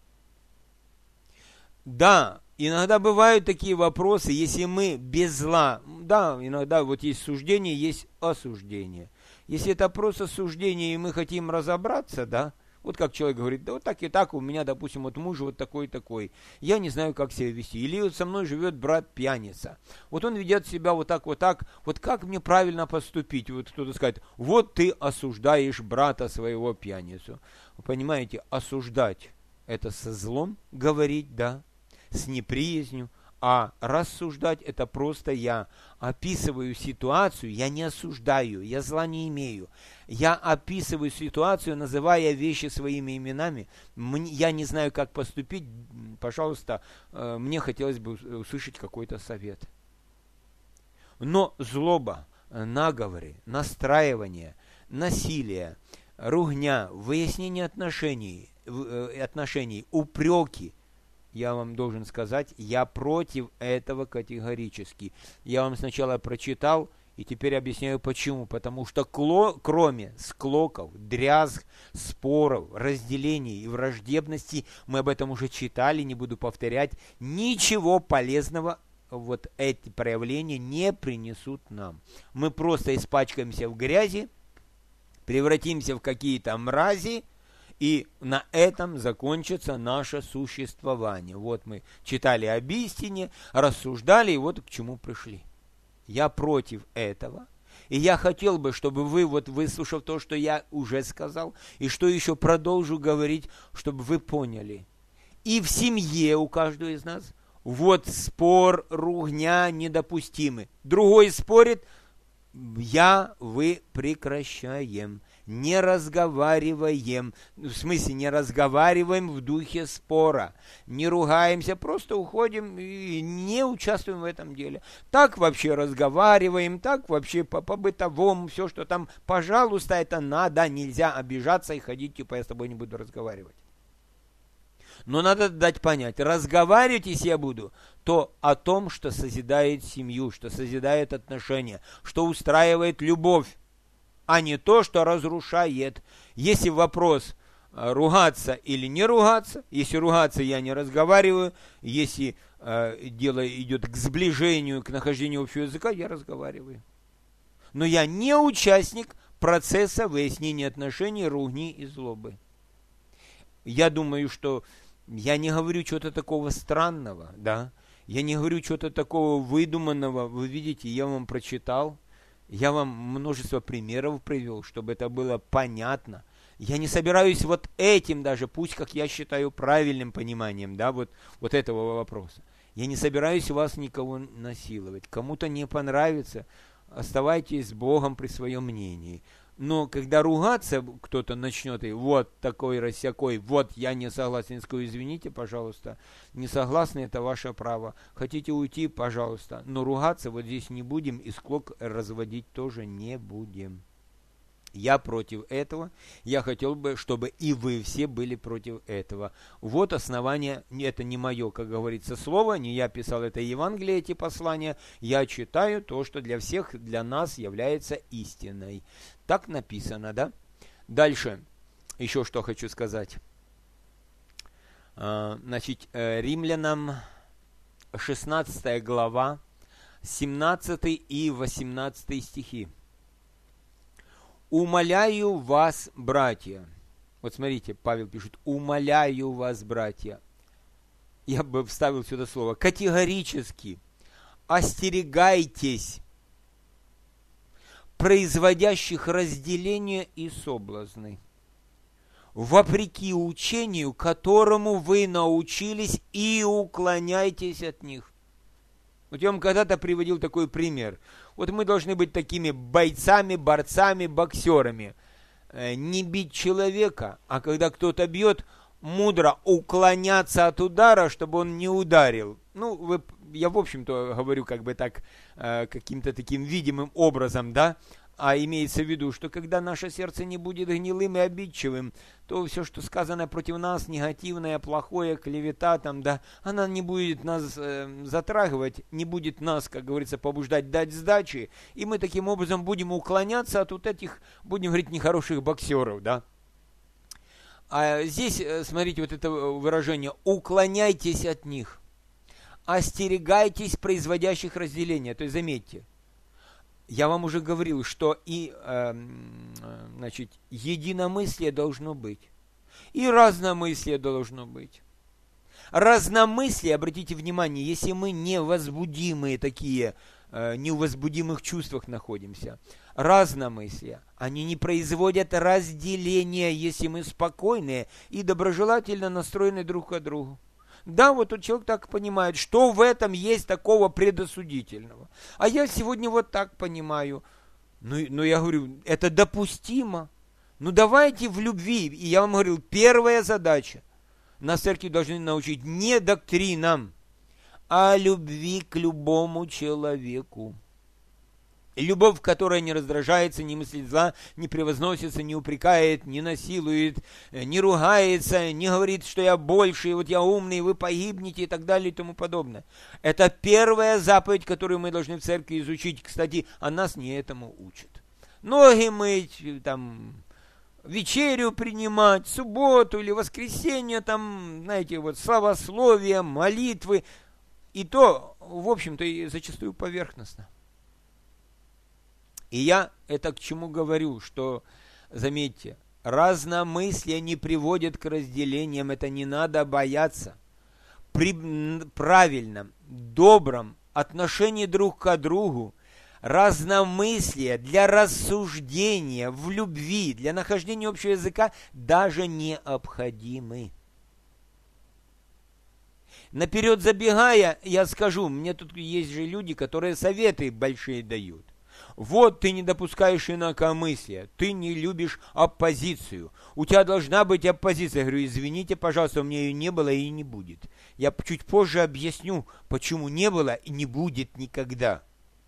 Да, иногда бывают такие вопросы, если мы без зла, да, иногда вот есть суждение, есть осуждение. Если это просто суждение, и мы хотим разобраться, да, вот как человек говорит, да вот так и так, у меня, допустим, вот муж вот такой, я не знаю, как себя вести. Или вот со мной живет брат-пьяница, вот он ведет себя вот так, вот как мне правильно поступить? Вот кто-то скажет, вот ты осуждаешь брата своего пьяницу. Вы понимаете, осуждать это со злом говорить, да, с неприязнью, а рассуждать это просто я описываю ситуацию, я не осуждаю, я зла не имею. Я описываю ситуацию, называя вещи своими именами. Я не знаю, как поступить, пожалуйста, мне хотелось бы услышать какой-то совет. Но злоба, наговоры, настраивание, насилие, ругня, выяснение отношений, упреки, я вам должен сказать, я против этого категорически. Я вам сначала прочитал, и теперь объясняю почему. Потому что кроме склоков, дрязг, споров, разделений и враждебности, мы об этом уже читали, не буду повторять, ничего полезного вот эти проявления не принесут нам. Мы просто испачкаемся в грязи, превратимся в какие-то мрази, и на этом закончится наше существование. Вот мы читали об истине, рассуждали, и вот к чему пришли. Я против этого. И я хотел бы, чтобы вы, вот выслушав то, что я уже сказал, и что еще продолжу говорить, чтобы вы поняли. И в семье у каждого из нас вот спор, ругня недопустимы. Другой спорит, вы прекращаем. Не разговариваем, в смысле не разговариваем в духе спора, не ругаемся, просто уходим и не участвуем в этом деле. Так вообще разговариваем, так вообще по-бытовому, все, что там, пожалуйста, это надо, нельзя обижаться и ходить, типа я с тобой не буду разговаривать. Но надо дать понять, разговаривать, если я буду, то о том, что созидает семью, что созидает отношения, что устраивает любовь, а не то, что разрушает. Если вопрос ругаться или не ругаться, если ругаться, я не разговариваю, если дело идет к сближению, к нахождению общего языка, я разговариваю. Но я не участник процесса выяснения отношений, ругни и злобы. Я думаю, что я не говорю чего-то такого странного, да? Я не говорю чего-то такого выдуманного. Вы видите, я вам прочитал, я вам множество примеров привел, чтобы это было понятно. Я не собираюсь вот этим даже, пусть как я считаю правильным пониманием, да, вот этого вопроса. Я не собираюсь вас никого насиловать. Кому-то не понравится, оставайтесь с Богом при своем мнении. Но когда ругаться кто-то начнет, и вот такой рассякой, вот я не согласен, скажу, извините, пожалуйста, не согласны, это ваше право. Хотите уйти, пожалуйста, но ругаться вот здесь не будем и склок разводить тоже не будем. Я против этого, я хотел бы, чтобы и вы все были против этого. Вот основание, это не мое, как говорится, слово, не я писал это Евангелие, эти послания, я читаю то, что для всех, для нас является истиной. Так написано, да? Дальше, еще что хочу сказать. Значит, Римлянам 16 глава, 17 и 18 стихи. «Умоляю вас, братья». Вот смотрите, Павел пишет, «Умоляю вас, братья». Я бы вставил сюда слово «категорически». «Остерегайтесь производящих разделения и соблазны, вопреки учению, которому вы научились, и уклоняйтесь от них». Вот я вам когда-то приводил такой пример. Вот мы должны быть такими бойцами, борцами, боксерами. Не бить человека, а когда кто-то бьет, мудро уклоняться от удара, чтобы он не ударил. Ну, я в общем-то говорю как бы так, каким-то таким видимым образом, да? А имеется в виду, что когда наше сердце не будет гнилым и обидчивым, то все, что сказано против нас, негативное, плохое, клевета, там, да, она не будет нас затрагивать, не будет нас, как говорится, побуждать дать сдачи, и мы таким образом будем уклоняться от вот этих, будем говорить, нехороших боксеров, да. А здесь, смотрите, вот это выражение «уклоняйтесь от них», «остерегайтесь производящих разделения», то есть, заметьте, я вам уже говорил, что и значит, единомыслие должно быть, и разномыслие должно быть. Разномыслие, обратите внимание, если мы невозбудимые такие, не в возбудимых чувствах находимся, разномыслие, они не производят разделения, если мы спокойные и доброжелательно настроены друг к другу. Да, вот тот человек так понимает, что в этом есть такого предосудительного. А я сегодня вот так понимаю. Ну я говорю, это допустимо. Ну давайте в любви. И я вам говорил, первая задача. Нас церкви должны научить не доктринам, а любви к любому человеку. Любовь, которая не раздражается, не мыслит зла, не превозносится, не упрекает, не насилует, не ругается, не говорит, что я больше, вот я умный, вы погибнете и так далее и тому подобное. Это первая заповедь, которую мы должны в церкви изучить. Кстати, а нас не этому учат. Ноги мыть, там, вечерю принимать, субботу или воскресенье, там, знаете, вот славословие, молитвы. И то, в общем-то, и зачастую поверхностно. И я это к чему говорю, что, заметьте, разномыслие не приводит к разделениям, это не надо бояться. При правильном, добром отношении друг к другу разномыслия для рассуждения в любви, для нахождения общего языка даже необходимы. Наперед забегая, я скажу, мне тут есть же люди, которые советы большие дают. Вот ты не допускаешь инакомыслия, ты не любишь оппозицию. У тебя должна быть оппозиция. Я говорю, извините, пожалуйста, у меня ее не было и не будет. Я чуть позже объясню, почему не было и не будет никогда.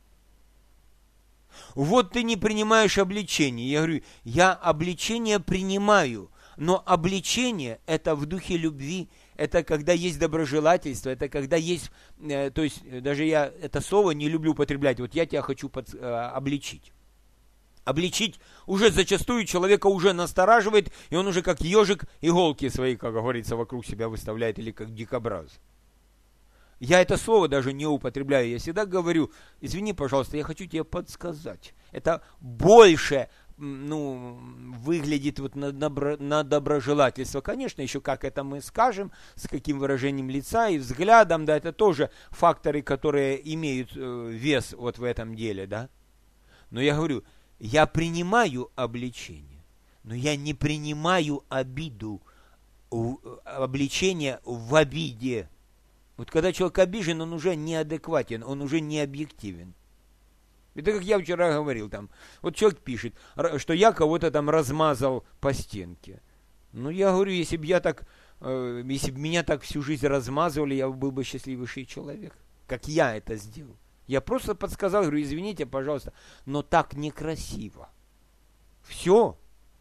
Вот ты не принимаешь обличение. Я говорю, я обличение принимаю, но обличение это в духе любви, это когда есть доброжелательство, это когда есть, то есть даже я это слово не люблю употреблять, вот я тебя хочу обличить. Обличить уже зачастую человека уже настораживает, и он уже как ежик иголки свои, как говорится, вокруг себя выставляет, или как дикобраз. Я это слово даже не употребляю, я всегда говорю, извини, пожалуйста, я хочу тебе подсказать. Это больше, выглядит вот на доброжелательство. Конечно, еще как это мы скажем, с каким выражением лица и взглядом, да, это тоже факторы, которые имеют вес вот в этом деле, да. Но я говорю, я принимаю обличение, но я не принимаю обиду, обличение в обиде. Вот когда человек обижен, он уже неадекватен, он уже не объективен. Это как я вчера говорил, там, вот человек пишет, что я кого-то там размазал по стенке. Ну, я говорю, если бы меня так всю жизнь размазывали, я был бы счастливейший человек, как я это сделал. Я просто подсказал, говорю, извините, пожалуйста, но так некрасиво. Все.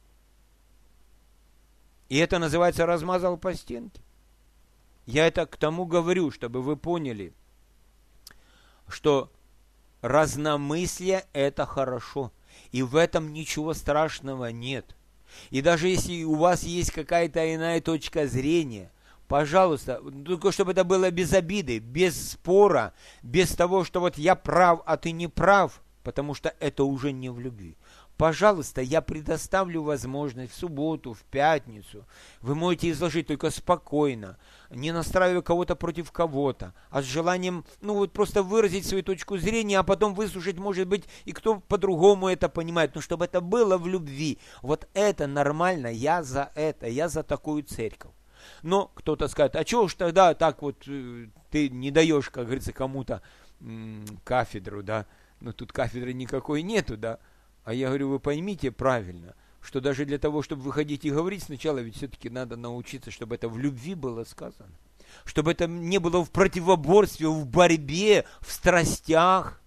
И это называется размазал по стенке. Я это к тому говорю, чтобы вы поняли, что разномыслие – это хорошо, и в этом ничего страшного нет. И даже если у вас есть какая-то иная точка зрения, пожалуйста, только чтобы это было без обиды, без спора, без того, что вот я прав, а ты не прав, потому что это уже не в любви. Пожалуйста, я предоставлю возможность в субботу, в пятницу. Вы можете изложить только спокойно, не настраивая кого-то против кого-то, а с желанием, просто выразить свою точку зрения, а потом выслушать, может быть, и кто по-другому это понимает. Но чтобы это было в любви. Вот это нормально, я за это, я за такую церковь. Но кто-то скажет, а чего ж тогда так вот ты не даешь, как говорится, кому-то кафедру, да? Но тут кафедры никакой нету, да? А я говорю, вы поймите правильно, что даже для того, чтобы выходить и говорить, сначала ведь все-таки надо научиться, чтобы это в любви было сказано. Чтобы это не было в противоборстве, в борьбе, в страстях.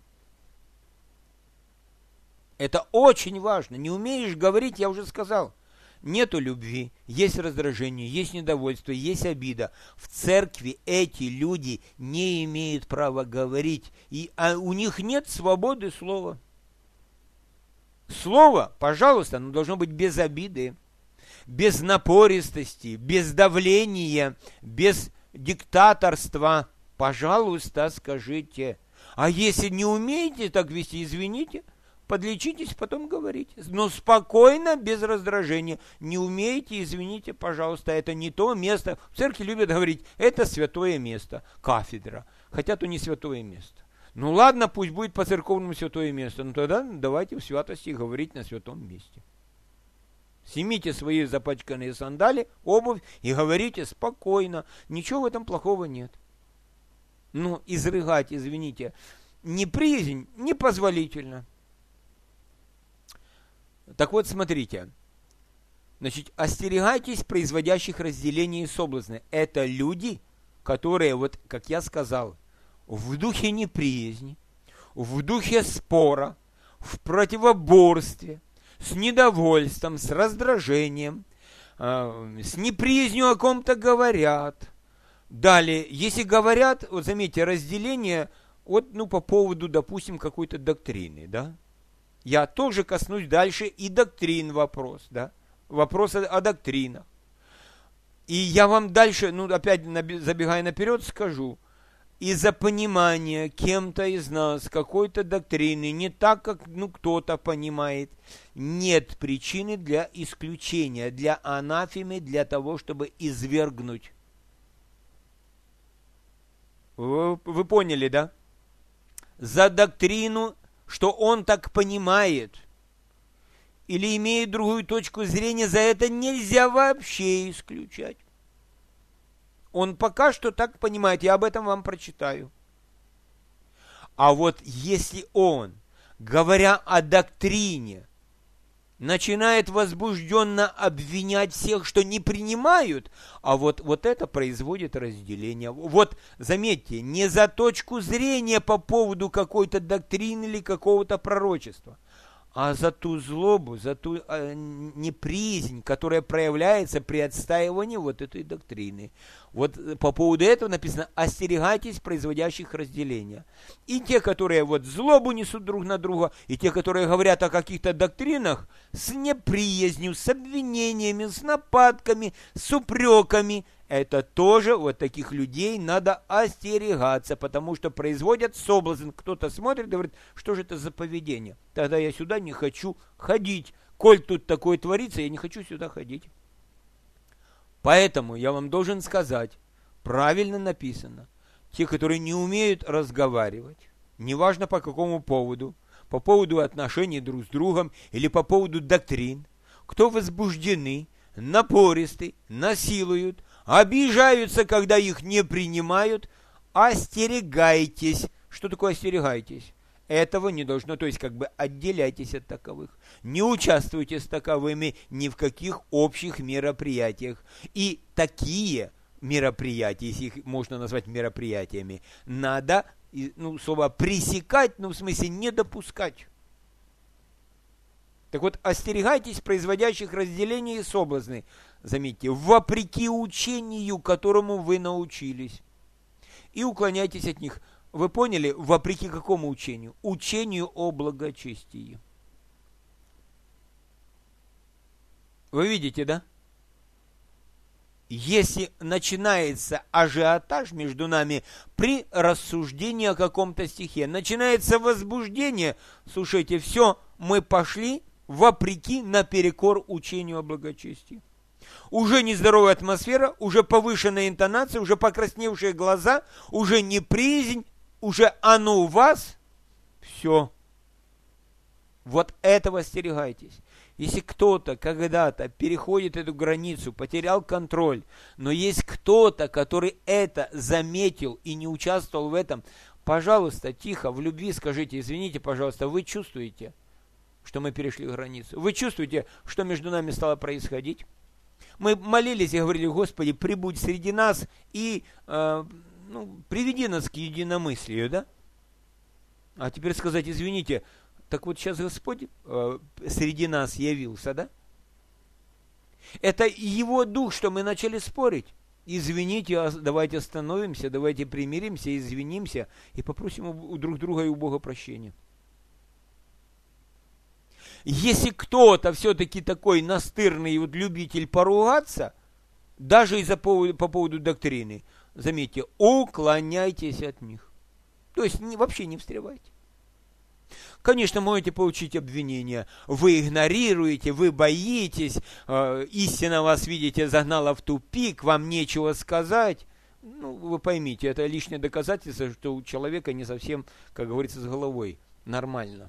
Это очень важно. Не умеешь говорить, я уже сказал. Нету любви, есть раздражение, есть недовольство, есть обида. В церкви эти люди не имеют права говорить, а у них нет свободы слова. Слово, пожалуйста, оно должно быть без обиды, без напористости, без давления, без диктаторства. Пожалуйста, скажите. А если не умеете так вести, извините, подлечитесь, потом говорите. Но спокойно, без раздражения. Не умеете, извините, пожалуйста, это не то место. В церкви любят говорить, это святое место, кафедра. Хотя то не святое место. Ну ладно, пусть будет по-церковному святое место, но тогда давайте в святости говорить на святом месте. Снимите свои запачканные сандали, обувь и говорите спокойно. Ничего в этом плохого нет. Но изрыгать, извините, неприязнь непозволительно. Так вот, смотрите. Значит, остерегайтесь производящих разделение и соблазны. Это люди, которые, вот как я сказал, в духе неприязни, в духе спора, в противоборстве, с недовольством, с раздражением, с неприязнью о ком-то говорят. Далее, если говорят, вот заметьте, разделение вот, по поводу, допустим, какой-то доктрины, да? Я тоже коснусь дальше и доктрин вопрос, да? Вопрос о доктринах. И я вам дальше, опять забегая наперед, скажу, из-за понимания кем-то из нас какой-то доктрины не так, как кто-то понимает, нет причины для исключения, для анафемы, для того, чтобы извергнуть. Вы поняли, да? За доктрину что он так понимает или имеет другую точку зрения, за это нельзя вообще исключать. Он пока что так понимает, я об этом вам прочитаю. А вот если он, говоря о доктрине, начинает возбужденно обвинять всех, что не принимают, а вот это производит разделение. Вот, заметьте, не за точку зрения по поводу какой-то доктрины или какого-то пророчества, а за ту злобу, за ту неприязнь, которая проявляется при отстаивании вот этой доктрины. Вот по поводу этого написано: остерегайтесь производящих разделения. И те, которые вот злобу несут друг на друга, и те, которые говорят о каких-то доктринах с неприязнью, с обвинениями, с нападками, с упреками, это тоже вот таких людей надо остерегаться, потому что производят соблазн. Кто-то смотрит и говорит: что же это за поведение? Тогда я сюда не хочу ходить. Коль тут такое творится, я не хочу сюда ходить. Поэтому я вам должен сказать, правильно написано: те, которые не умеют разговаривать, неважно по какому поводу, по поводу отношений друг с другом или по поводу доктрин, кто возбуждены, напористы, насилуют, обижаются, когда их не принимают, остерегайтесь. Что такое остерегайтесь? Этого не должно, то есть как бы отделяйтесь от таковых. Не участвуйте с таковыми ни в каких общих мероприятиях. И такие мероприятия, если их можно назвать мероприятиями, надо, слово пресекать, в смысле не допускать. Так вот, остерегайтесь производящих разделения и соблазны, заметьте, вопреки учению, которому вы научились, и уклоняйтесь от них. Вы поняли, вопреки какому учению? Учению о благочестии. Вы видите, да? Если начинается ажиотаж между нами при рассуждении о каком-то стихе, начинается возбуждение, слушайте, все, мы пошли вопреки, наперекор учению о благочестии. Уже нездоровая атмосфера, уже повышенная интонация, уже покрасневшие глаза, уже неприязнь, уже оно у вас, все. Вот этого остерегайтесь. Если кто-то когда-то переходит эту границу, потерял контроль, но есть кто-то, который это заметил и не участвовал в этом, пожалуйста, тихо, в любви скажите: извините, пожалуйста, вы чувствуете, что мы перешли границу? Вы чувствуете, что между нами стало происходить? Мы молились и говорили: Господи, прибудь среди нас и приведи нас к единомыслию, да? А теперь сказать: извините, так вот сейчас Господь среди нас явился, да? Это Его Дух, что мы начали спорить. Извините, давайте остановимся, давайте примиримся, извинимся и попросим у друг друга и у Бога прощения. Если кто-то все-таки такой настырный любитель поругаться, даже по поводу доктрины, заметьте, уклоняйтесь от них. То есть вообще не встревайте. Конечно, можете получить обвинения. Вы игнорируете, вы боитесь, истина вас, видите, загнала в тупик, вам нечего сказать. Вы поймите, это лишнее доказательство, что у человека не совсем, как говорится, с головой нормально.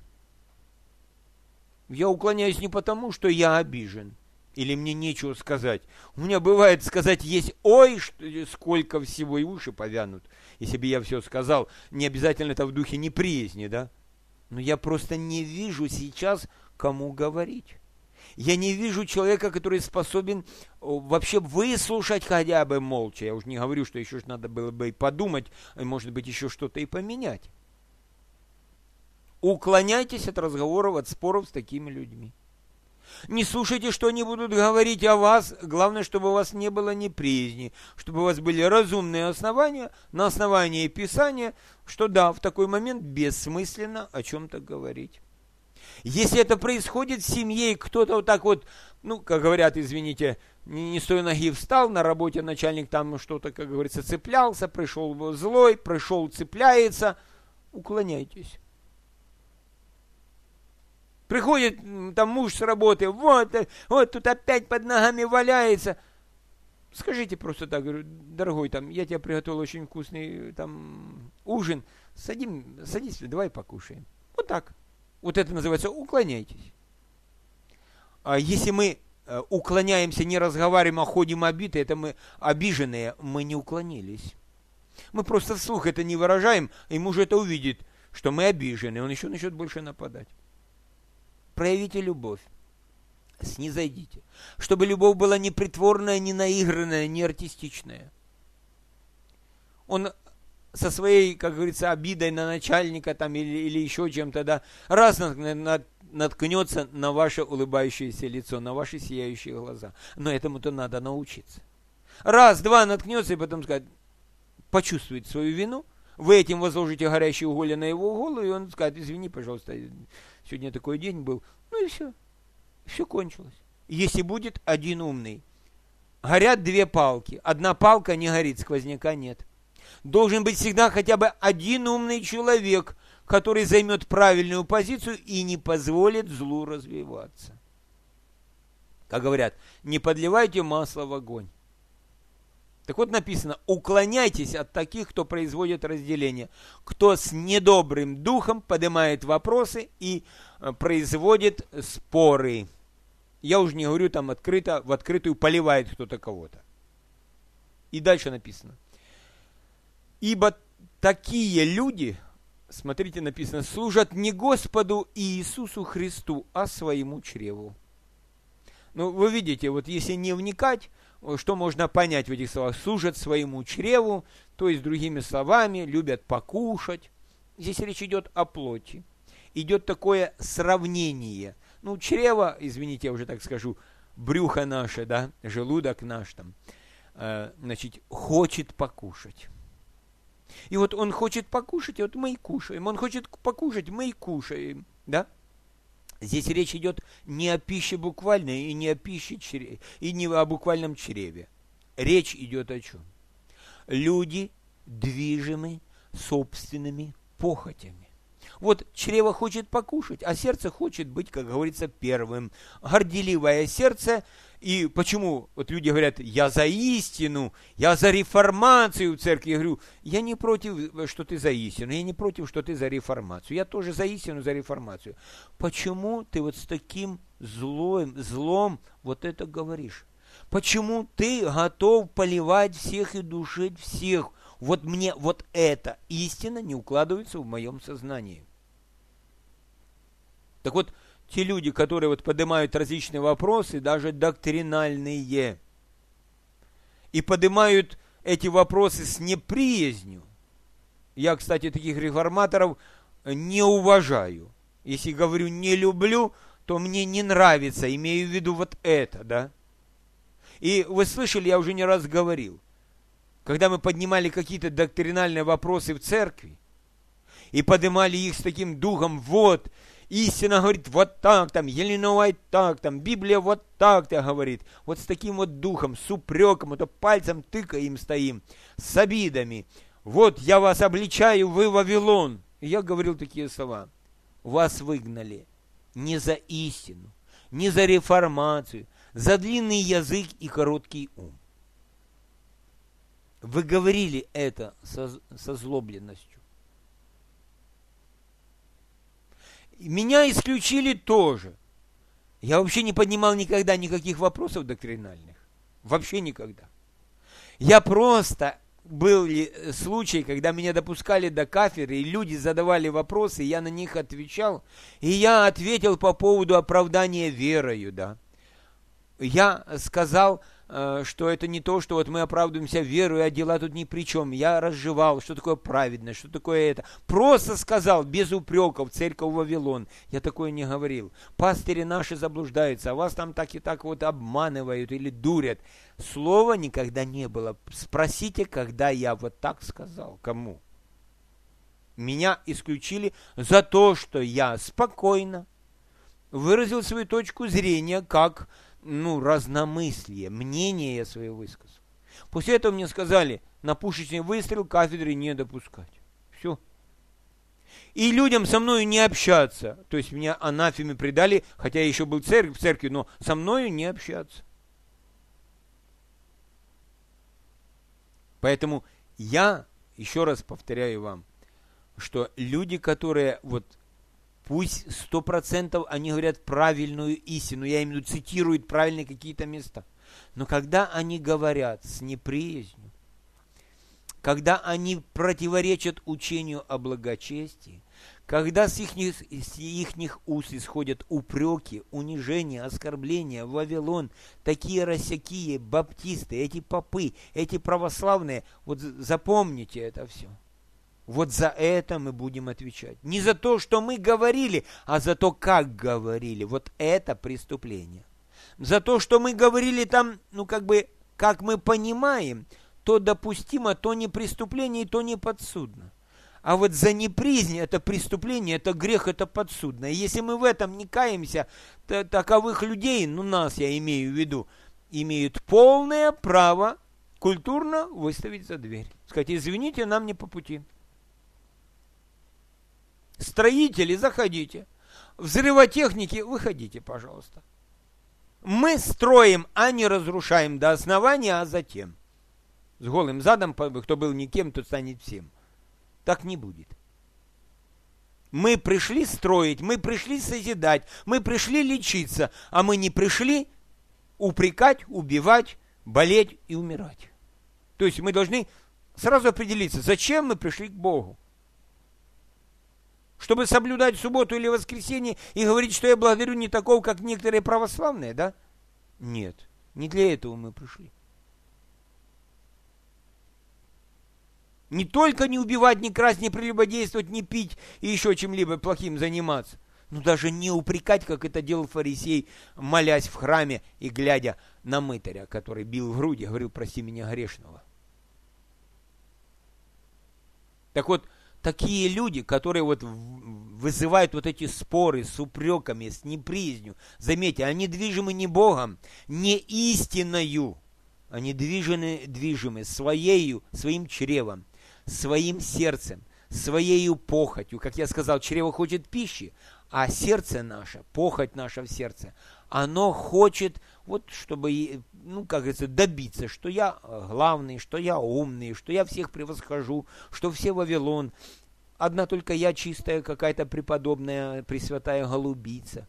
Я уклоняюсь не потому, что я обижен, или мне нечего сказать. У меня бывает сказать есть ой, сколько всего, и уши повянут. Если бы я все сказал, не обязательно это в духе неприязни, да? Но я просто не вижу сейчас, кому говорить. Я не вижу человека, который способен вообще выслушать хотя бы молча. Я уже не говорю, что еще надо было бы и подумать, и может быть еще что-то и поменять. Уклоняйтесь от разговоров, от споров с такими людьми. Не слушайте, что они будут говорить о вас. Главное, чтобы у вас не было неприязни, чтобы у вас были разумные основания, на основании Писания, что да, в такой момент бессмысленно о чем-то говорить. Если это происходит в семье, и кто-то вот так вот, как говорят, извините, не с той ноги встал, на работе начальник там что-то, как говорится, цеплялся, пришел злой, пришел, цепляется, уклоняйтесь. Приходит там муж с работы, вот тут опять под ногами валяется. Скажите просто так, говорю: дорогой, я тебе приготовил очень вкусный ужин, садись, давай покушаем. Вот так. Вот это называется уклоняйтесь. А если мы уклоняемся, не разговариваем, а ходим обиты, это мы обиженные, мы не уклонились. Мы просто вслух это не выражаем, и муж это увидит, что мы обижены, он еще начнет больше нападать. Проявите любовь, снизойдите, чтобы любовь была не притворная, не наигранная, не артистичная. Он со своей, как говорится, обидой на начальника там, или еще чем-то, да, раз наткнется на ваше улыбающееся лицо, на ваши сияющие глаза. Но этому-то надо научиться. Раз, два наткнется, и потом сказать, почувствует свою вину, вы этим возложите горящие уголья на его голову, и он скажет, извини, пожалуйста, сегодня такой день был. Ну и все. Все кончилось. Если будет один умный. Горят две палки. Одна палка не горит, сквозняка нет. Должен быть всегда хотя бы один умный человек, который займет правильную позицию и не позволит злу развиваться. Как говорят, не подливайте масло в огонь. Так вот написано, уклоняйтесь от таких, кто производит разделение, кто с недобрым духом поднимает вопросы и производит споры. Я уже не говорю там открыто, в открытую поливает кто-то кого-то. И дальше написано. Ибо такие люди, смотрите, написано, служат не Господу Иисусу Христу, а своему чреву. Ну, вы видите, вот если не вникать, что можно понять в этих словах? Служат своему чреву, то есть, другими словами, любят покушать. Здесь речь идет о плоти. Идет такое сравнение. Ну, чрево, извините, я уже так скажу, брюхо наше, да, желудок наш там, значит, хочет покушать. И вот он хочет покушать, и вот мы и кушаем. Он хочет покушать, мы и кушаем, да? Здесь речь идет не о пище буквальной, и не о пище и не о буквальном чреве. Речь идет о чем? Люди движимы собственными похотями. Вот чрево хочет покушать, а сердце хочет быть, как говорится, первым. Горделивое сердце. И почему вот люди говорят, я за истину, я за реформацию в церкви. Я говорю, я не против, что ты за истину, я не против, что ты за реформацию. Я тоже за истину, за реформацию. Почему ты вот с таким злом вот это говоришь? Почему ты готов поливать всех и душить всех? Вот мне вот эта истина не укладывается в моем сознании. Так вот, те люди, которые вот поднимают различные вопросы, даже доктринальные, и поднимают эти вопросы с неприязнью. Я, кстати, таких реформаторов не уважаю. Если говорю не люблю, то мне не нравится, имею в виду вот это, да. И вы слышали, я уже не раз говорил, когда мы поднимали какие-то доктринальные вопросы в церкви, и поднимали их с таким духом, вот, истина говорит вот так, там, Еленовай так, там, Библия вот так-то говорит. Вот с таким вот духом, с упреком, вот пальцем тыкаем стоим, с обидами. Вот я вас обличаю, вы Вавилон. И я говорил такие слова. Вас выгнали не за истину, не за реформацию, за длинный язык и короткий ум. Вы говорили это со злобленностью. Меня исключили тоже. Я вообще не поднимал никогда никаких вопросов доктринальных. Вообще никогда. Я просто... Был ли случай, когда меня допускали до кафедры, и люди задавали вопросы, и я на них отвечал. И я ответил по поводу оправдания верою, да. Я сказал, что это не то, что вот мы оправдываемся верой, а дела тут ни при чем. Я разжевал, что такое праведность, что такое это. Просто сказал, без упреков, церковь Вавилон. Я такое не говорил. Пастыри наши заблуждаются, а вас там так и так вот обманывают или дурят. Слова никогда не было. Спросите, когда я вот так сказал. Кому? Меня исключили за то, что я спокойно выразил свою точку зрения, как... разномыслие, мнение я свое высказал. После этого мне сказали, на пушечный выстрел кафедры не допускать. Все. И людям со мною не общаться. То есть меня анафеме предали, хотя я еще был в церкви, но со мною не общаться. Поэтому я, еще раз повторяю вам, что люди, которые вот Пусть 100% они говорят правильную истину, я имею в виду, цитируют правильные какие-то места. Но когда они говорят с неприязнью, когда они противоречат учению о благочестии, когда с ихних уст исходят упреки, унижения, оскорбления, Вавилон, такие-рассякие, баптисты, эти попы, эти православные, вот запомните это все. Вот за это мы будем отвечать. Не за то, что мы говорили, а за то, как говорили. Вот это преступление. За то, что мы говорили там, как мы понимаем, то допустимо, то не преступление, то не подсудно. А вот за неприязнь это преступление, это грех, это подсудно. И если мы в этом не каемся, то таковых людей, нас я имею в виду, имеют полное право культурно выставить за дверь. Сказать, извините, нам не по пути. Строители, заходите. Взрывотехники, выходите, пожалуйста. Мы строим, а не разрушаем до основания, а затем. С голым задом, кто был никем, тот станет всем. Так не будет. Мы пришли строить, мы пришли созидать, мы пришли лечиться, а мы не пришли упрекать, убивать, болеть и умирать. То есть мы должны сразу определиться, зачем мы пришли к Богу. Чтобы соблюдать субботу или воскресенье и говорить, что я благодарю не такого, как некоторые православные, да? Нет, не для этого мы пришли. Не только не убивать, не красть, не прелюбодействовать, не пить и еще чем-либо плохим заниматься. Но даже не упрекать, как это делал фарисей, молясь в храме и глядя на мытаря, который бил в грудь и говорил, прости меня грешного. Так вот, такие люди, которые вот вызывают вот эти споры с упреками, с неприязнью, заметьте, они движимы не Богом, не истинною, они движимы своим чревом, своим сердцем, своею похотью. Как я сказал, чрево хочет пищи, а сердце наше, похоть наша в сердце, оно хочет, вот чтобы, как говорится, добиться, что я главный, что я умный, что я всех превосхожу, что все Вавилон. Одна только я чистая какая-то преподобная, пресвятая голубица.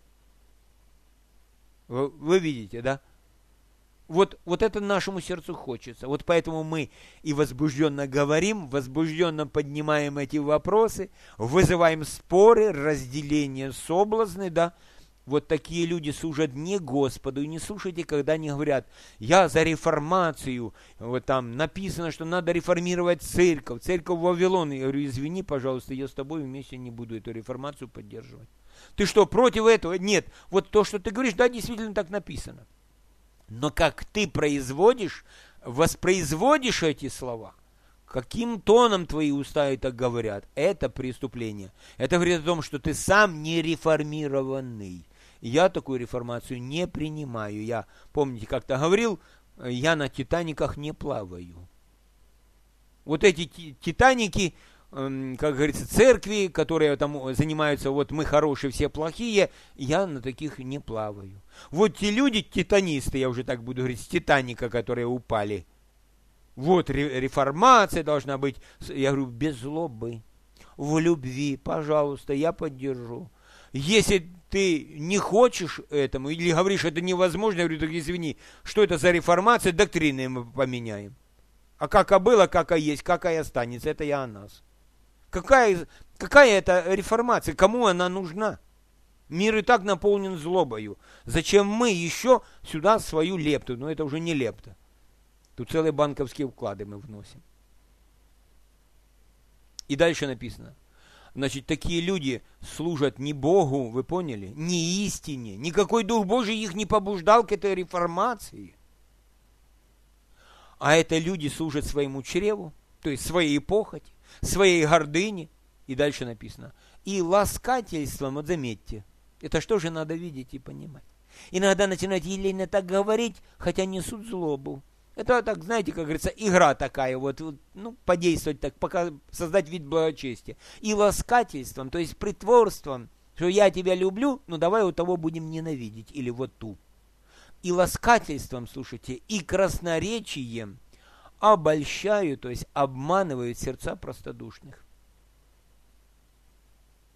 Вы видите, да? Вот это нашему сердцу хочется. Вот поэтому мы и возбужденно говорим, возбужденно поднимаем эти вопросы, вызываем споры, разделения, соблазны, да. Вот такие люди служат не Господу. И не слушайте, когда они говорят, я за реформацию. Вот там написано, что надо реформировать церковь Вавилон. Я говорю, извини, пожалуйста, я с тобой вместе не буду эту реформацию поддерживать. Ты что, против этого? Нет. Вот то, что ты говоришь, да, действительно так написано. Но как ты воспроизводишь эти слова, каким тоном твои уста это говорят, это преступление. Это говорит о том, что ты сам не реформированный. Я такую реформацию не принимаю. Я, помните, как-то говорил, я на Титаниках не плаваю. Вот эти Титаники, как говорится, церкви, которые там занимаются, вот мы хорошие, все плохие, я на таких не плаваю. Вот те люди, титанисты, я уже так буду говорить, с Титаника, которые упали. Вот реформация должна быть, я говорю, без злобы, в любви, пожалуйста, я поддержу. Если ты не хочешь этому, или говоришь, это невозможно, я говорю, так извини, что это за реформация, доктрины мы поменяем. А как было, как есть, как и останется, это я о нас. Какая это реформация? Кому она нужна? Мир и так наполнен злобою. Зачем мы еще сюда свою лепту? Но это уже не лепта. Тут целые банковские вклады мы вносим. И дальше написано. Значит, такие люди служат не Богу, вы поняли? Не истине. Никакой Дух Божий их не побуждал к этой реформации. А это люди служат своему чреву, то есть своей похоти, своей гордыне. И дальше написано. И ласкательством, вот заметьте, это что же надо видеть и понимать. Иногда начинают елейно так говорить, хотя несут злобу. Это так, знаете, как говорится, игра такая, подействовать так, пока создать вид благочестия. И ласкательством, то есть притворством, что я тебя люблю, давай у того будем ненавидеть, или вот ту. И ласкательством, слушайте, и красноречием обольщают, то есть обманывают сердца простодушных.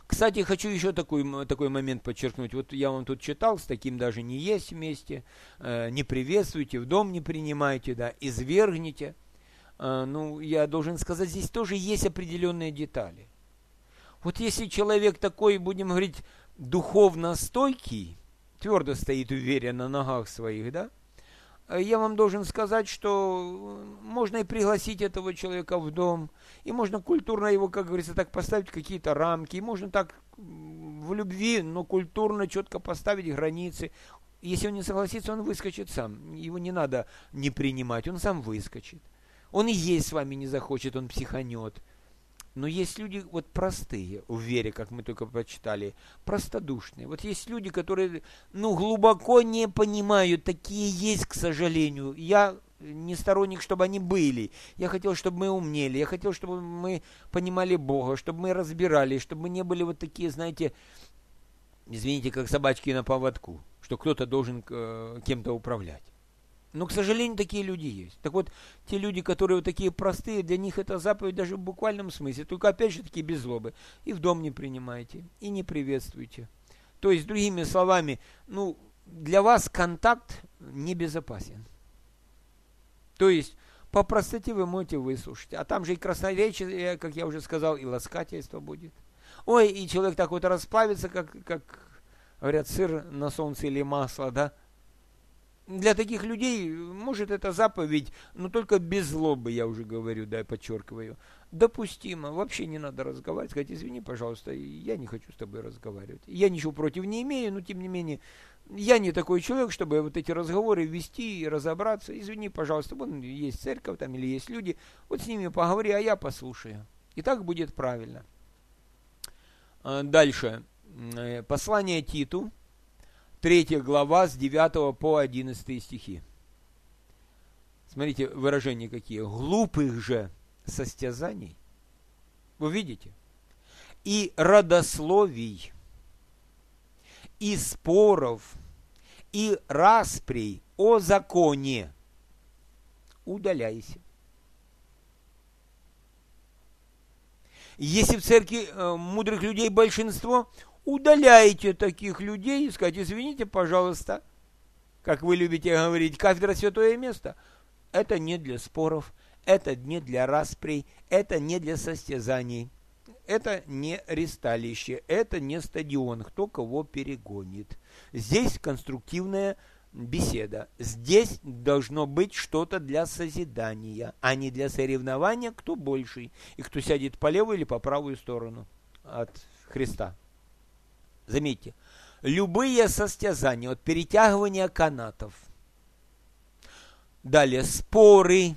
Кстати, хочу еще такой момент подчеркнуть. Вот я вам тут читал, с таким даже не есть вместе, не приветствуйте, в дом не принимайте, да, извергните. Ну, я должен сказать, здесь тоже есть определенные детали. Вот если человек такой, будем говорить, духовно стойкий, твердо стоит уверенно на ногах своих, да, я вам должен сказать, что можно и пригласить этого человека в дом, и можно культурно его, как говорится, так поставить какие-то рамки, и можно так в любви, но культурно четко поставить границы. Если он не согласится, он выскочит сам. Его не надо не принимать, он сам выскочит. Он и есть с вами не захочет, он психанет. Но есть люди вот простые в вере, как мы только прочитали, простодушные. Вот есть люди, которые, глубоко не понимают, такие есть, к сожалению. Я не сторонник, чтобы они были. Я хотел, чтобы мы умнели. Я хотел, чтобы мы понимали Бога, чтобы мы разбирались, чтобы мы не были вот такие, знаете, извините, как собачки на поводку, что кто-то должен кем-то управлять. Но, к сожалению, такие люди есть. Так вот, те люди, которые вот такие простые, для них это заповедь даже в буквальном смысле. Только, опять же, таки без злобы. И в дом не принимайте, и не приветствуйте. То есть, другими словами, для вас контакт небезопасен. То есть, по простоте вы можете выслушать. А там же и красноречие, как я уже сказал, и ласкательство будет. Ой, и человек так вот расплавится, как говорят, сыр на солнце или масло, да? Для таких людей, может, это заповедь, но только без злобы, я уже говорю, да, подчеркиваю, допустимо. Вообще не надо разговаривать, сказать, извини, пожалуйста, я не хочу с тобой разговаривать. Я ничего против не имею, но, тем не менее, я не такой человек, чтобы вот эти разговоры вести и разобраться. Извини, пожалуйста, вон есть церковь там или есть люди, вот с ними поговори, а я послушаю. И так будет правильно. Дальше. Послание Титу. 3 глава с 9 по 11 стихи. Смотрите, выражения какие. Глупых же состязаний, вы видите, и родословий, и споров, и расприй о законе удаляйся. Если в церкви мудрых людей большинство, удаляйте таких людей и сказать, извините, пожалуйста, как вы любите говорить, кафедра святое место. Это не для споров, это не для расприй, это не для состязаний, это не ристалище, это не стадион, кто кого перегонит. Здесь конструктивная беседа. Здесь должно быть что-то для созидания, а не для соревнования, кто больший и кто сядет по левую или по правую сторону от Христа. Заметьте, любые состязания, от перетягивания канатов, далее споры,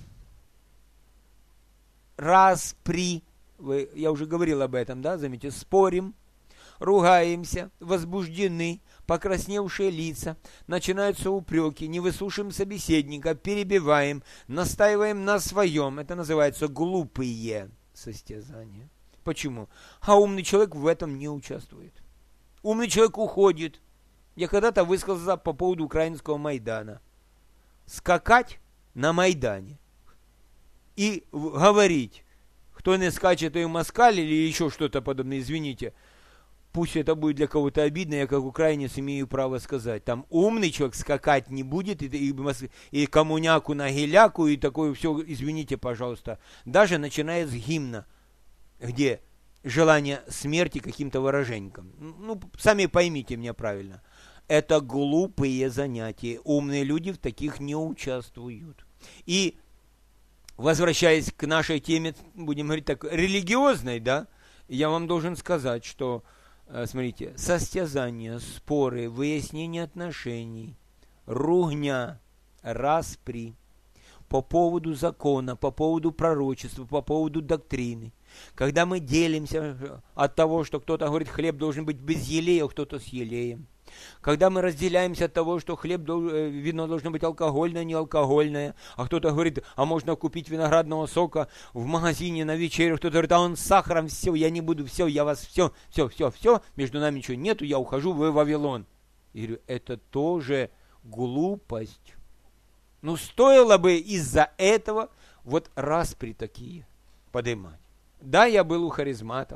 распри, я уже говорил об этом, да, заметьте, спорим, ругаемся, возбуждены, покрасневшие лица, начинаются упреки, не выслушаем собеседника, перебиваем, настаиваем на своем. Это называется глупые состязания. Почему? А умный человек в этом не участвует. Умный человек уходит. Я когда-то высказался по поводу украинского Майдана. Скакать на Майдане и говорить, кто не скачет, и москаль или еще что-то подобное, извините, пусть это будет для кого-то обидно, я как украинец имею право сказать. Там умный человек скакать не будет, и коммуняку на геляку, и такое все, извините, пожалуйста. Даже начиная с гимна, где желание смерти каким-то выраженьком. Сами поймите меня правильно. Это глупые занятия. Умные люди в таких не участвуют. И, возвращаясь к нашей теме, будем говорить так, религиозной, да, я вам должен сказать, что, смотрите, состязания, споры, выяснение отношений, ругня, распри по поводу закона, по поводу пророчества, по поводу доктрины. Когда мы делимся от того, что кто-то говорит, хлеб должен быть без елея, а кто-то с елеем. Когда мы разделяемся от того, что вино должно быть алкогольное, не алкогольное, а кто-то говорит, а можно купить виноградного сока в магазине на вечерю, кто-то говорит, а он с сахаром, все, я не буду, все, я вас, все, между нами ничего нету, я ухожу в Вавилон. И говорю, это тоже глупость. Стоило бы из-за этого вот распри такие поднимать. Да, я был у харизматов.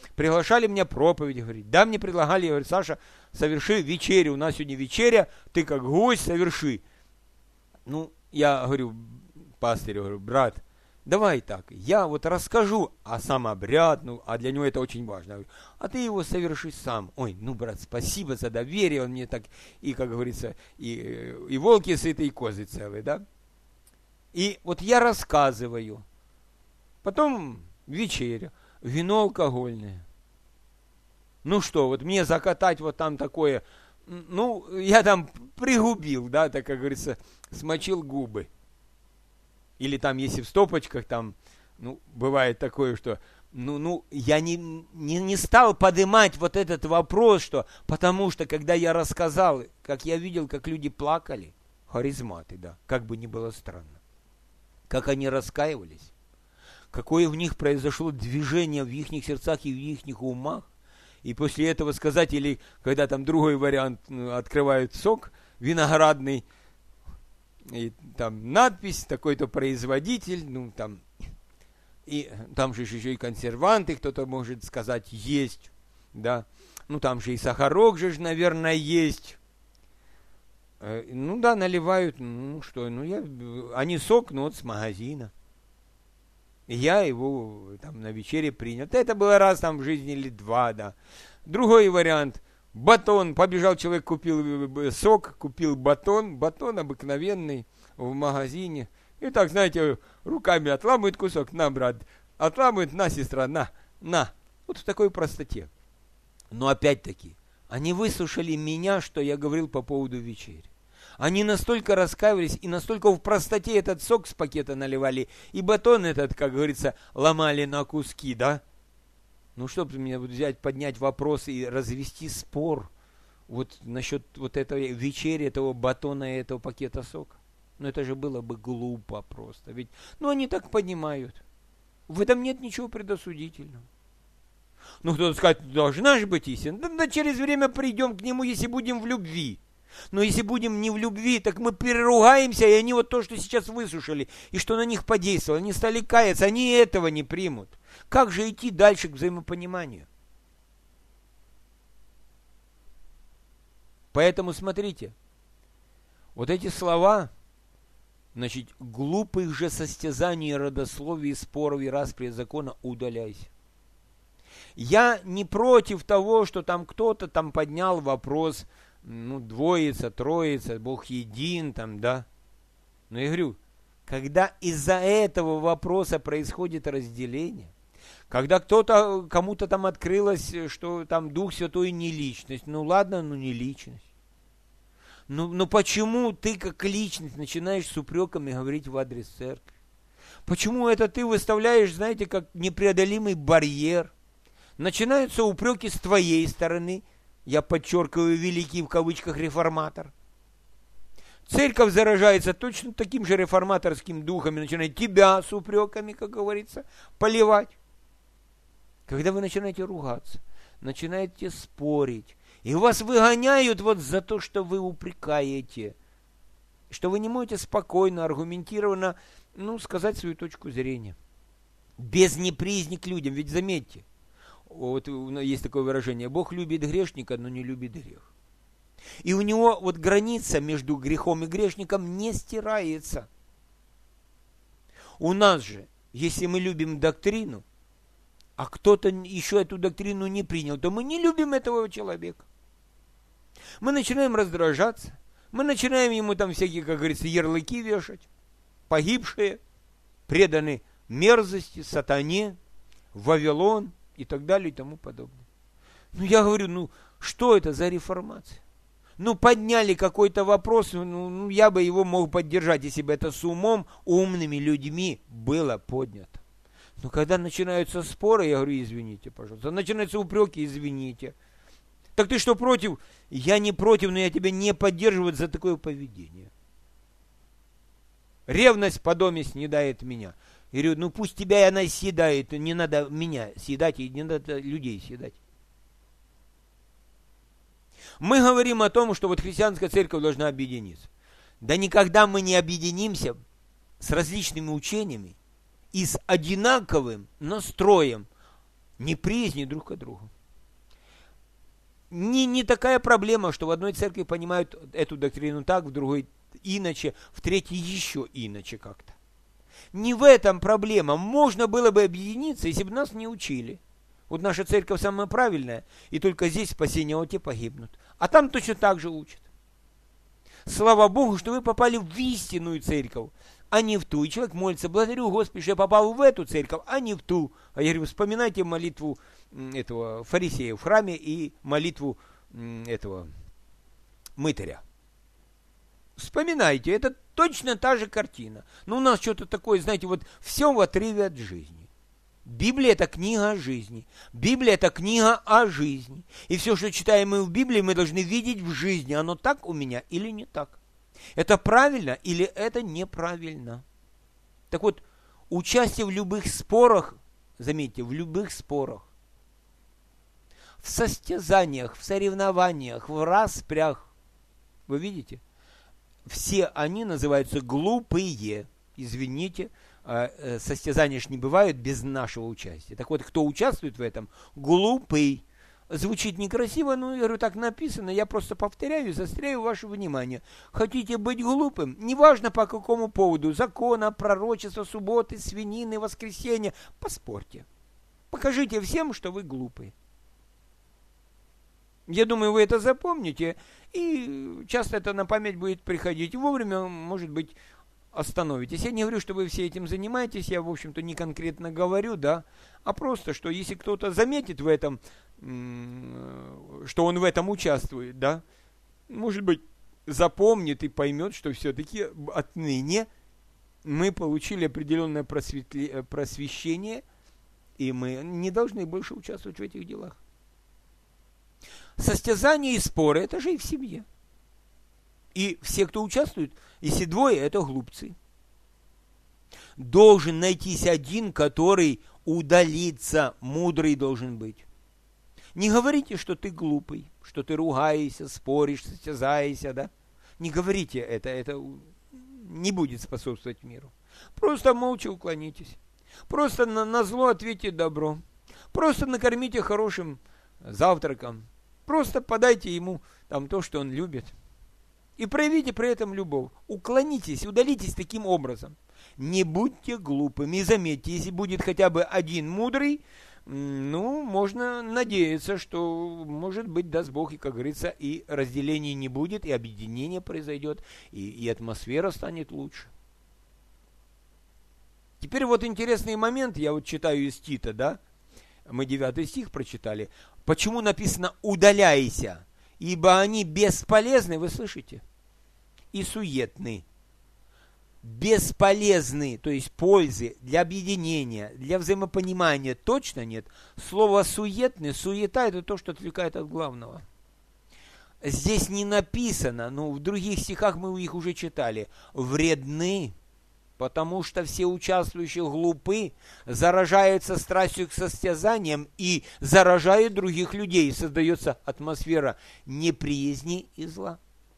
приглашали меня проповедь, говорит, да, мне предлагали, говорит, Саша, соверши вечерю, у нас сегодня вечеря, ты как гость соверши. Ну, я говорю, пастырю, говорю, брат, давай так, я вот расскажу, а сам обряд, ну, а для него это очень важно. Говорю, а ты его соверши сам. Ой, ну, брат, спасибо за доверие, он мне так, и, как говорится, и волки сыты, и козы целые, да. И вот я рассказываю, потом вечеря, вино алкогольное. Ну что, вот мне закатать вот там такое, ну, я там пригубил, да, так, как говорится, смочил губы. Или там, если в стопочках, там, ну, бывает такое, что, я не стал поднимать вот этот вопрос, что, потому что, когда я рассказал, как я видел, как люди плакали, харизматы, да, как бы ни было странно, как они раскаивались, какое в них произошло движение в их сердцах и в их умах, и после этого сказать, или когда там другой вариант, открывают сок виноградный, и там надпись, такой-то производитель, ну там, и там же еще и консерванты, кто-то может сказать, есть, да, ну там же и сахарок же, наверное, есть. Ну да, наливают, ну что, они сок, ну вот с магазина. И я его там на вечере принял. Это было раз там в жизни или два, да. Другой вариант, батон, побежал человек, купил сок, купил батон обыкновенный в магазине. И так, знаете, руками отламывает кусок, на, брат, отламывает, на, сестра, на. Вот в такой простоте. Но опять-таки, они выслушали меня, что я говорил по поводу вечери. Они настолько раскаивались и настолько в простоте этот сок с пакета наливали, и батон этот, как говорится, ломали на куски, да? Ну, чтобы меня взять, поднять вопрос и развести спор вот насчет вот этой вечери, этого батона и этого пакета сока. Ну, это же было бы глупо просто. Ведь, они так понимают. В этом нет ничего предосудительного. Ну, кто-то скажет, должна же быть истина. Да через время придем к нему, если будем в любви. Но если будем не в любви, так мы переругаемся, и они вот то, что сейчас выслушали, и что на них подействовало, они стали каяться, они этого не примут. Как же идти дальше к взаимопониманию? Поэтому смотрите, вот эти слова, значит, глупых же состязаний, родословий, споров и распри закона удаляйся. Я не против того, что там кто-то там поднял вопрос, двоица, троица, Бог един, там, да. Но я говорю, когда из-за этого вопроса происходит разделение, когда кому-то там открылось, что там Дух Святой не личность, ладно, не личность. Но почему ты как личность начинаешь с упреками говорить в адрес церкви? Почему это ты выставляешь, знаете, как непреодолимый барьер? Начинаются упреки с твоей стороны, я подчеркиваю, великий в кавычках реформатор. Церковь заражается точно таким же реформаторским духом и начинает тебя с упреками, как говорится, поливать. Когда вы начинаете ругаться, начинаете спорить, и вас выгоняют вот за то, что вы упрекаете, что вы не можете спокойно, аргументированно, сказать свою точку зрения. Без неприязни к людям. Ведь заметьте, вот есть такое выражение, Бог любит грешника, но не любит грех. И у него вот граница между грехом и грешником не стирается. У нас же, если мы любим доктрину, а кто-то еще эту доктрину не принял, то мы не любим этого человека. Мы начинаем раздражаться, мы начинаем ему там всякие, как говорится, ярлыки вешать, погибшие, преданы мерзости, сатане, Вавилон и так далее и тому подобное. Я говорю, что это за реформация? Подняли какой-то вопрос, я бы его мог поддержать, если бы это с умными людьми было поднято. Но когда начинаются споры, я говорю, извините, пожалуйста. Начинаются упреки, извините. Так ты что, против? Я не против, но я тебя не поддерживаю за такое поведение. Ревность по доме снедает меня. Я говорю, пусть тебя и она съедает, не надо меня съедать, и не надо людей съедать. Мы говорим о том, что вот христианская церковь должна объединиться. Да никогда мы не объединимся с различными учениями и с одинаковым настроем неприязни друг к другу. Не такая проблема, что в одной церкви понимают эту доктрину так, в другой иначе, в третьей еще иначе как-то. Не в этом проблема. Можно было бы объединиться, если бы нас не учили. Вот наша церковь самая правильная, и только здесь спасение, а те погибнут. А там точно так же учат. Слава Богу, что вы попали в истинную церковь, а не в ту. И человек молится: благодарю Господи, что я попал в эту церковь, а не в ту. А я говорю: вспоминайте молитву этого фарисея в храме и молитву этого мытаря. Вспоминайте, это точно та же картина. Но у нас что-то такое, знаете, вот все в отрыве от жизни. Библия – это книга о жизни. Библия – это книга о жизни. И все, что читаем мы в Библии, мы должны видеть в жизни. Оно так у меня или не так? Это правильно или это неправильно? Так вот, участие в любых спорах, заметьте, в любых спорах, в состязаниях, в соревнованиях, в распрях, вы видите, все они называются глупые. Извините, состязания ж не бывают без нашего участия. Так вот, кто участвует в этом, глупый. Звучит некрасиво, но я говорю, так написано, я просто повторяю и заостряю ваше внимание. Хотите быть глупым? Неважно по какому поводу, закона, пророчества, субботы, свинины, воскресенья, поспорьте. Покажите всем, что вы глупые. Я думаю, вы это запомните, и часто это на память будет приходить. Вовремя, может быть, остановитесь. Я не говорю, что вы все этим занимаетесь, я, в общем-то, не конкретно говорю, да, а просто, что если кто-то заметит в этом, что он в этом участвует, да, может быть, запомнит и поймет, что все-таки отныне мы получили определенное просвещение, и мы не должны больше участвовать в этих делах. Состязания и споры – это же и в семье. И все, кто участвует, если двое, это глупцы. Должен найтись один, который удалится, мудрый должен быть. Не говорите, что ты глупый, что ты ругаешься, споришь, состязаешься, да? Не говорите это не будет способствовать миру. Просто молча уклонитесь. Просто на зло ответьте добро. Просто накормите хорошим завтраком. Просто подайте ему там то, что он любит. И проявите при этом любовь. Уклонитесь, удалитесь таким образом. Не будьте глупыми. И заметьте, если будет хотя бы один мудрый, можно надеяться, что, может быть, даст Бог, и, как говорится, и разделения не будет, и объединение произойдет, и атмосфера станет лучше. Теперь вот интересный момент, я вот читаю из Тита, да, мы 9 стих прочитали. Почему написано «удаляйся»? Ибо они бесполезны, вы слышите? И суетны. Бесполезны, то есть пользы для объединения, для взаимопонимания точно нет. Слово суетны, суета – это то, что отвлекает от главного. Здесь не написано, но в других стихах мы их уже читали. Вредны, потому что все участвующие глупы, заражаются страстью к состязаниям и заражают других людей. Создается атмосфера неприязни и зла.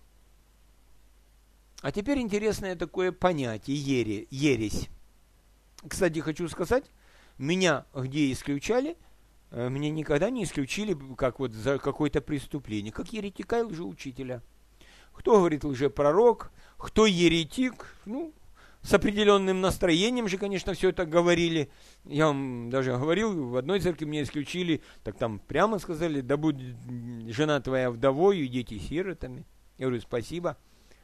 А теперь интересное такое понятие ересь. Кстати, хочу сказать, меня где исключали, меня никогда не исключили как вот за какое-то преступление, как еретика и лжеучителя. Кто говорит лжепророк, кто еретик, с определенным настроением же, конечно, все это говорили. Я вам даже говорил, в одной церкви меня исключили, так там прямо сказали, да будет жена твоя вдовою и дети сиротами. Я говорю, спасибо.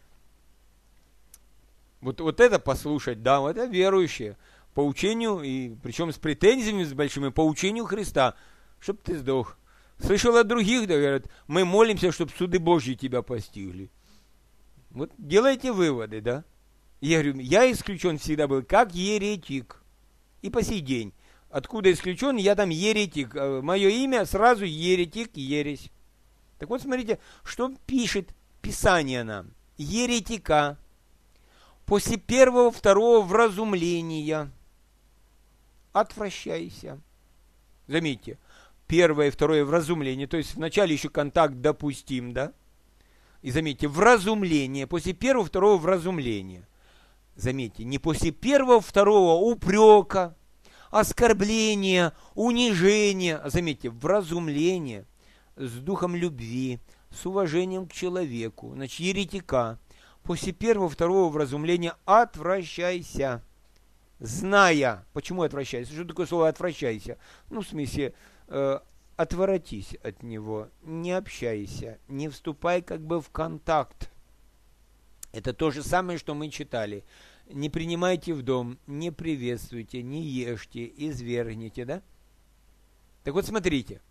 Вот это послушать, да, это верующие. По учению, и причем с претензиями с большими, по учению Христа, чтоб ты сдох. Слышал от других, да, говорят, мы молимся, чтобы суды Божьи тебя постигли. Вот делайте выводы, да. Я говорю, я исключен всегда был как еретик. И по сей день. Откуда исключен, я там еретик. Мое имя сразу еретик, ересь. Так вот, смотрите, что пишет Писание нам. Еретика. После первого, второго вразумления отвращайся. Заметьте, первое и второе вразумление, то есть вначале еще контакт допустим, да? И заметьте, вразумление, после первого, второго вразумления. Заметьте, не после первого, второго упрека, оскорбление, унижение, заметьте, вразумление, с духом любви, с уважением к человеку, значит, еретика. После первого, второго вразумления отвращайся. Зная, почему отвращайся? Что такое слово отвращайся? Ну, в смысле, отворотись от него, не общайся, не вступай как бы в контакт. Это то же самое, что мы читали. Не принимайте в дом, не приветствуйте, не ешьте, извергните, да? Так вот, смотрите.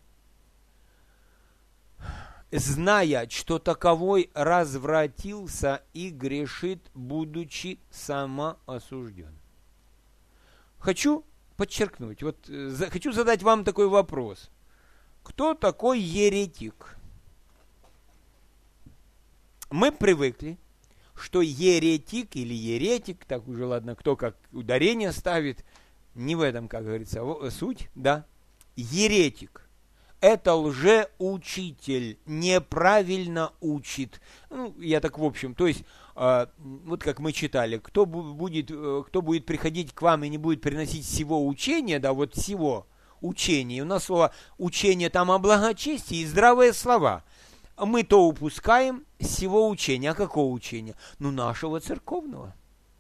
Зная, что таковой развратился и грешит, будучи самоосужден. Хочу подчеркнуть, хочу задать вам такой вопрос. Кто такой еретик? Мы привыкли, что еретик или еретик, так уже ладно, кто как ударение ставит, не в этом, как говорится, суть, да? Еретик. Это лжеучитель, неправильно учит. Ну, я так в общем, то есть, вот как мы читали, кто будет приходить к вам и не будет приносить всего учения, да, вот всего учения. У нас слово учение там о благочестии и здравые слова. Мы то упускаем всего учения. А какого учения? Ну, нашего церковного.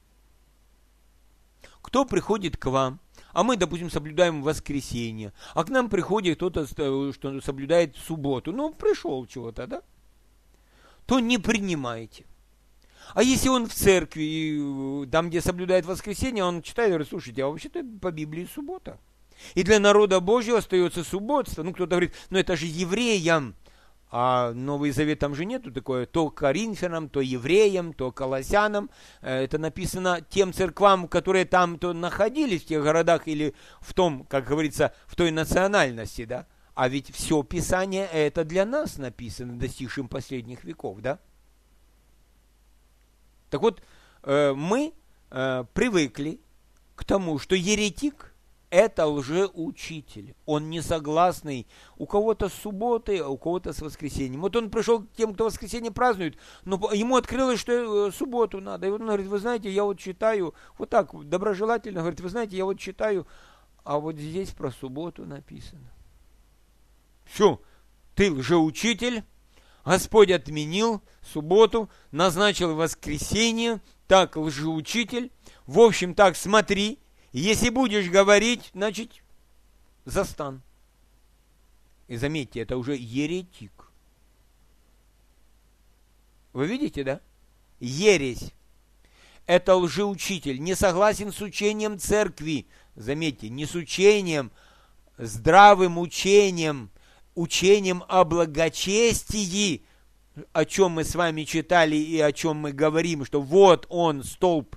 Кто приходит к вам? А мы, допустим, соблюдаем воскресенье, а к нам приходит кто-то, что соблюдает субботу. Ну, пришел чего-то, да? То не принимайте. А если он в церкви, там, где соблюдает воскресенье, он читает и говорит, слушайте, а вообще-то по Библии суббота. И для народа Божьего остается субботство. Ну, кто-то говорит, ну, это же евреям. А Новый Завет там же нету такое, то коринфянам, то евреям, то колоссянам. Это написано тем церквам, которые там то находились в тех городах или в том, как говорится, в той национальности, да. А ведь все Писание это для нас написано, достигшим последних веков, да. Так вот, мы привыкли к тому, что еретик это лжеучитель. Он не согласный. У кого-то с субботой, а у кого-то с воскресеньем. Вот он пришел к тем, кто воскресенье празднует, но ему открылось, что субботу надо. И он говорит, вы знаете, я вот читаю, вот так доброжелательно, говорит, вы знаете, я вот читаю, а вот здесь про субботу написано. Все, ты лжеучитель, Господь отменил субботу, назначил воскресенье, так, лжеучитель, в общем, так, смотри, если будешь говорить, значит, застан. И заметьте, это уже еретик. Вы видите, да? Ересь. Это лжеучитель, не согласен с учением церкви. Заметьте, не с учением, здравым учением, учением о благочестии, о чем мы с вами читали и о чем мы говорим, что вот он, столб.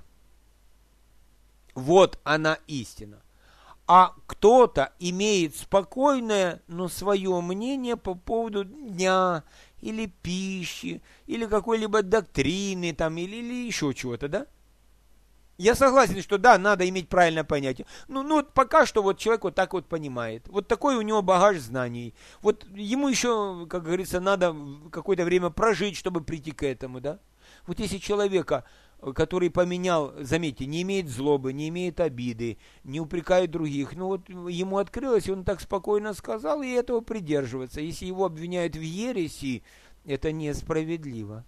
Вот она истина. А кто-то имеет спокойное, но свое мнение по поводу дня, или пищи, или какой-либо доктрины, там, или еще чего-то, да? Я согласен, что да, надо иметь правильное понятие. Ну вот пока что вот человек вот так вот понимает. Вот такой у него багаж знаний. Вот ему еще, как говорится, надо какое-то время прожить, чтобы прийти к этому, да? Вот если человека, который поменял, заметьте, не имеет злобы, не имеет обиды, не упрекает других, ну вот ему открылось, и он так спокойно сказал, и этого придерживаться. Если его обвиняют в ереси, это несправедливо.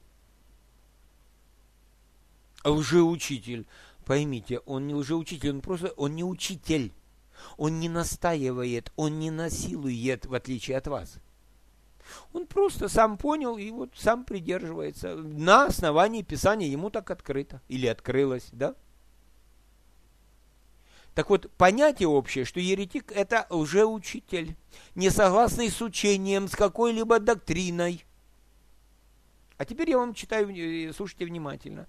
Лжеучитель. Поймите, он не лжеучитель, он не учитель. Он не настаивает, он не насилует, в отличие от вас. Он просто сам понял и вот сам придерживается. На основании Писания ему так открыто. Или открылось, да? Так вот, понятие общее, что еретик – это лжеучитель, не согласный с учением, с какой-либо доктриной. А теперь я вам читаю, слушайте внимательно.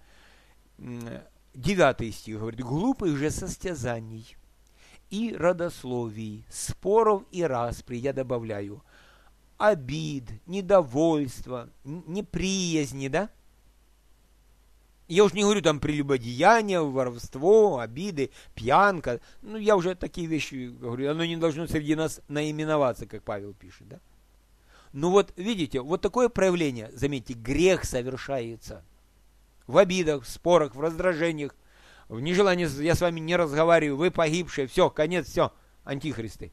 9 стих говорит, глупых же состязаний и родословий, споров и распри, я добавляю, обид, недовольства, неприязни, да? Я уж не говорю там прелюбодеяние, воровство, обиды, пьянка. Ну, я уже такие вещи говорю, оно не должно среди нас наименоваться, как Павел пишет, да? Ну вот, видите, вот такое проявление, заметьте, грех совершается в обидах, в спорах, в раздражениях, в нежелании, я с вами не разговариваю, вы погибшие, все, конец, все, антихристы.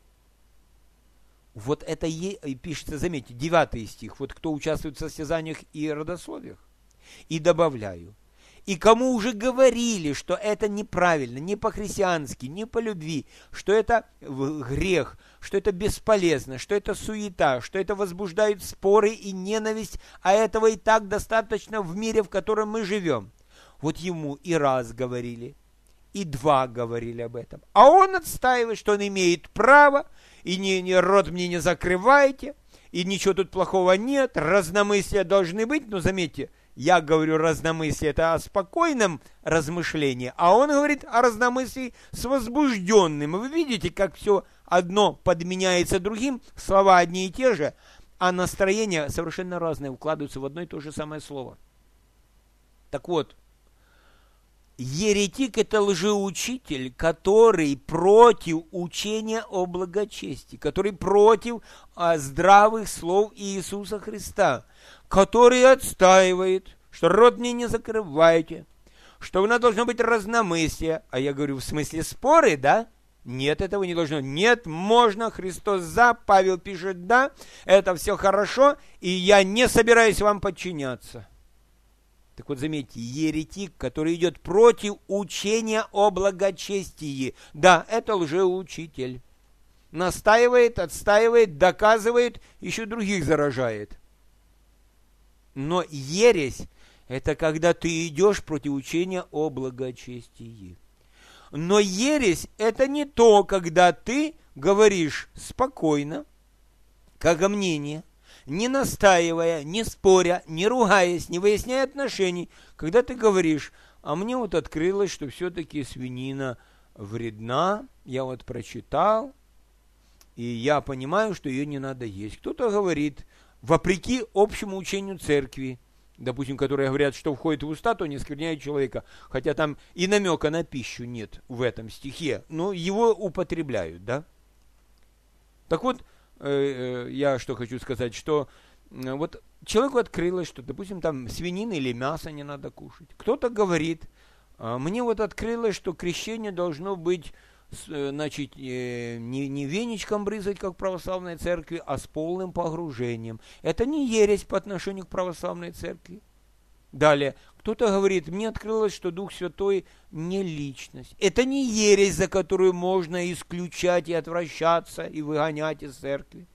Вот это пишется, заметьте, 9 стих. Вот кто участвует в состязаниях и родословиях. И добавляю. И кому уже говорили, что это неправильно, не по-христиански, не по любви, что это грех, что это бесполезно, что это суета, что это возбуждает споры и ненависть, а этого и так достаточно в мире, в котором мы живем. Вот ему и раз говорили, и 2 говорили об этом. А он отстаивает, что он имеет право, и рот мне не закрывайте, и ничего тут плохого нет, разномыслия должны быть, но заметьте, я говорю разномыслие, это о спокойном размышлении, а он говорит о разномыслии с возбужденным. Вы видите, как все одно подменяется другим, слова одни и те же, а настроения совершенно разные, укладываются в одно и то же самое слово. Так вот, еретик – это лжеучитель, который против учения о благочестии, который против здравых слов Иисуса Христа, который отстаивает, что рот мне не закрывайте, что у нас должно быть разномыслие. А я говорю, в смысле споры, да? Нет, этого не должно. Нет, можно, Христос за, Павел пишет да, это все хорошо, и я не собираюсь вам подчиняться. Так вот, заметьте, еретик, который идет против учения о благочестии. Да, это лжеучитель. Настаивает, отстаивает, доказывает, еще других заражает. Но ересь – это когда ты идешь против учения о благочестии. Но ересь – это не то, когда ты говоришь спокойно, как мнение, не настаивая, не споря, не ругаясь, не выясняя отношений, когда ты говоришь, а мне вот открылось, что все-таки свинина вредна, я вот прочитал, и я понимаю, что ее не надо есть. Кто-то говорит, вопреки общему учению церкви, допустим, которые говорят, что входит в уста, то не оскверняет человека, хотя там и намека на пищу нет в этом стихе, но его употребляют, да? Так вот, я что хочу сказать, что вот человеку открылось, что, допустим, там свинины или мясо не надо кушать. Кто-то говорит, мне вот открылось, что крещение должно быть, значит, не веничком брызгать, как в православной церкви, а с полным погружением. Это не ересь по отношению к православной церкви. Далее, кто-то говорит, мне открылось, что Дух Святой не личность. Это не ересь, за которую можно исключать и отвращаться, и выгонять из церкви.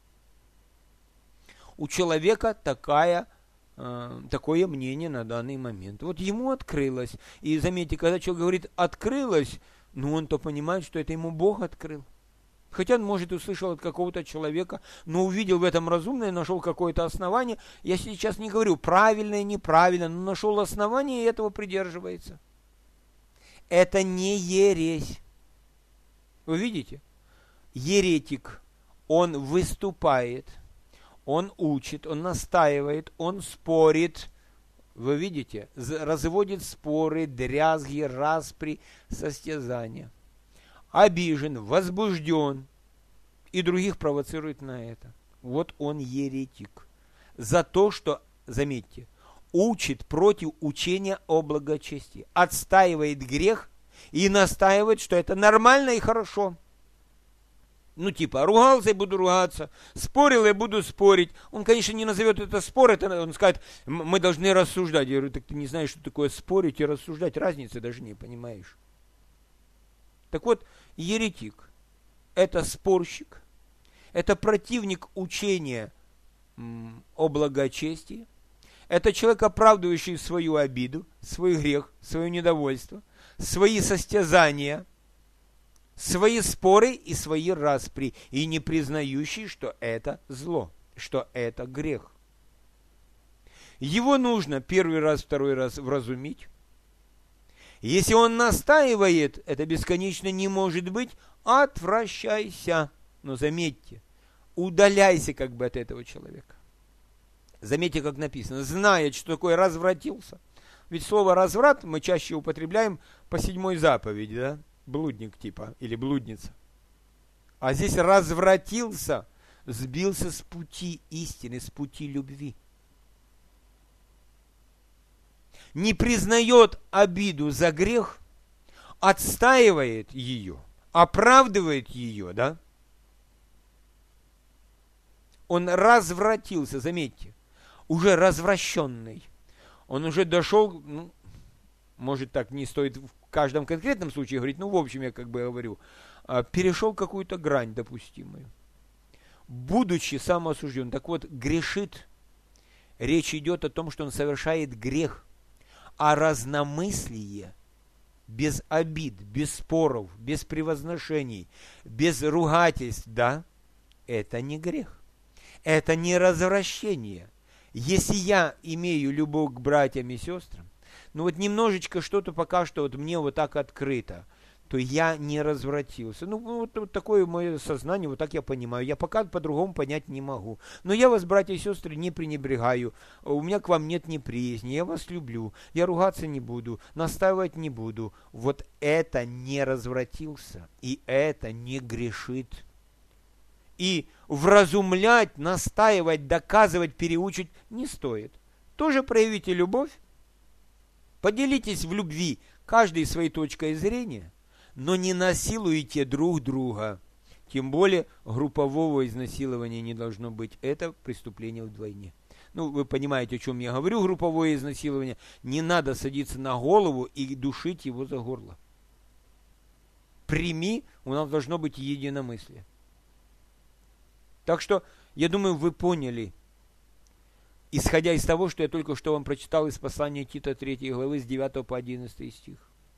У человека такое мнение на данный момент. Вот ему открылось. И заметьте, когда человек говорит «открылось», ну он-то понимает, что это ему Бог открыл. Хотя он, может, услышал от какого-то человека, но увидел в этом разумное, нашел какое-то основание. Я сейчас не говорю правильно и неправильно, но нашел основание и этого придерживается. Это не ересь. Вы видите? Еретик, он выступает, он учит, он настаивает, он спорит. Вы видите? Разводит споры, дрязги, распри, состязания. Обижен, возбужден и других провоцирует на это. Вот он еретик. За то, что, заметьте, учит против учения о благочестии, отстаивает грех и настаивает, что это нормально и хорошо. Ну, типа, ругался и буду ругаться, спорил и буду спорить. Он, конечно, не назовет это спор, это он скажет, мы должны рассуждать. Я говорю, так ты не знаешь, что такое спорить и рассуждать, разницы даже не понимаешь. Так вот, еретик – это спорщик, это противник учения о благочестии, это человек, оправдывающий свою обиду, свой грех, свое недовольство, свои состязания, свои споры и свои распри, и не признающий, что это зло, что это грех. Его нужно первый раз, второй раз вразумить. Если он настаивает, это бесконечно не может быть, отвращайся. Но заметьте, удаляйся как бы от этого человека. Заметьте, как написано, знает, что такое развратился. Ведь слово разврат мы чаще употребляем по 7 заповеди, да? Блудник типа, или блудница. А здесь развратился, сбился с пути истины, с пути любви. Не признает обиду за грех, отстаивает ее, оправдывает ее, да? Он развратился, заметьте, уже развращенный. Он уже дошел, ну, может, так не стоит в каждом конкретном случае говорить, ну, в общем, я как бы говорю, перешел какую-то грань допустимую. Будучи самоосужден, так вот, грешит. Речь идет о том, что он совершает грех, а разномыслие без обид, без споров, без превозношений, без ругательств, да, это не грех. Это не развращение. Если я имею любовь к братьям и сестрам, ну вот немножечко что-то пока что вот мне вот так открыто, то я не развратился. Ну вот такое мое сознание, вот так я понимаю. Я пока по-другому понять не могу. Но я вас, братья и сестры, не пренебрегаю. У меня к вам нет неприязни. Я вас люблю. Я ругаться не буду, настаивать не буду. Вот это не развратился. И это не грешит. И вразумлять, настаивать, доказывать, переучить не стоит. Тоже проявите любовь, поделитесь в любви каждой своей точкой зрения, но не насилуйте друг друга. Тем более группового изнасилования не должно быть. Это преступление вдвойне. Ну, вы понимаете, о чем я говорю, групповое изнасилование. Не надо садиться на голову и душить его за горло. Прими, у нас должно быть единомыслие. Так что, я думаю, вы поняли, исходя из того, что я только что вам прочитал из послания Тита 3 главы с 9 по 11 стих.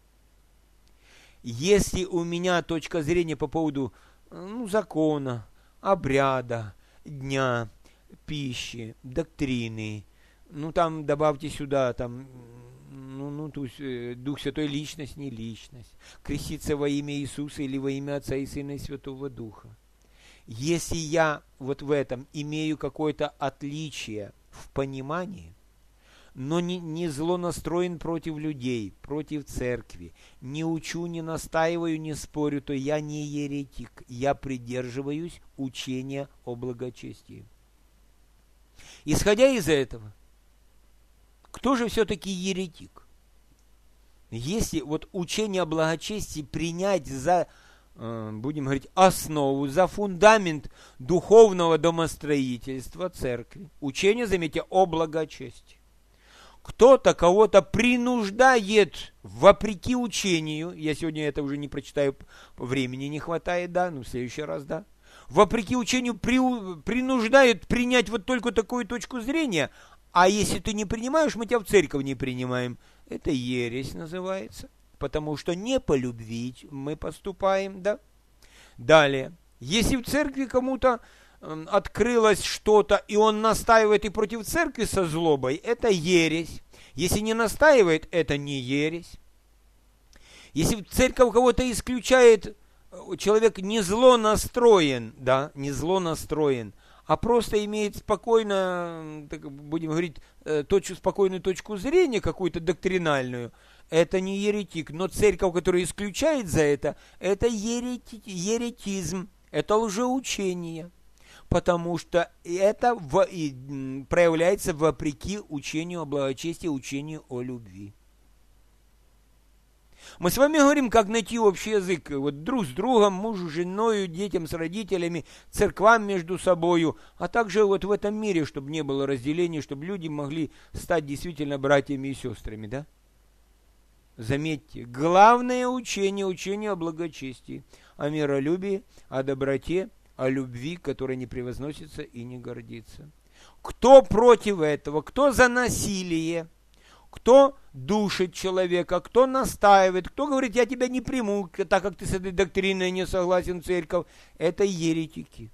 Если у меня точка зрения по поводу закона, обряда, дня, пищи, доктрины, там добавьте сюда, то есть, Дух Святой, личность, не личность, креститься во имя Иисуса или во имя Отца и Сына и Святого Духа. Если я вот в этом имею какое-то отличие в понимании, но не зло настроен против людей, против церкви, не учу, не настаиваю, не спорю, то я не еретик, я придерживаюсь учения о благочестии. Исходя из этого, кто же все-таки еретик? Если вот учение о благочестии принять за, будем говорить, основу, за фундамент духовного домостроительства церкви, учение, заметьте, о благочестии. Кто-то кого-то принуждает вопреки учению, я сегодня это уже не прочитаю, времени не хватает, да, в следующий раз, да, вопреки учению принуждает принять вот только такую точку зрения, а если ты не принимаешь, мы тебя в церковь не принимаем. Это ересь называется, потому что не по любви мы поступаем, да. Далее, если в церкви кому-то открылось что-то, и он настаивает и против церкви со злобой, это ересь. Если не настаивает, это не ересь. Если церковь кого-то исключает, человек не зло настроен, да, не зло настроен, а просто имеет спокойно, будем говорить, спокойную точку зрения, какую-то доктринальную, это не еретик. Но церковь, которая исключает за это еретизм, это лжеучение. Потому что это проявляется вопреки учению о благочестии, учению о любви. Мы с вами говорим, как найти общий язык, вот друг с другом, мужу с женой, детям с родителями, церквам между собою, а также вот в этом мире, чтобы не было разделений, чтобы люди могли стать действительно братьями и сестрами, да? Заметьте, главное учение о благочестии, о миролюбии, о доброте, о любви, которая не превозносится и не гордится. Кто против этого? Кто за насилие? Кто душит человека? Кто настаивает? Кто говорит, я тебя не приму, так как ты с этой доктриной не согласен, церковь? Это еретики.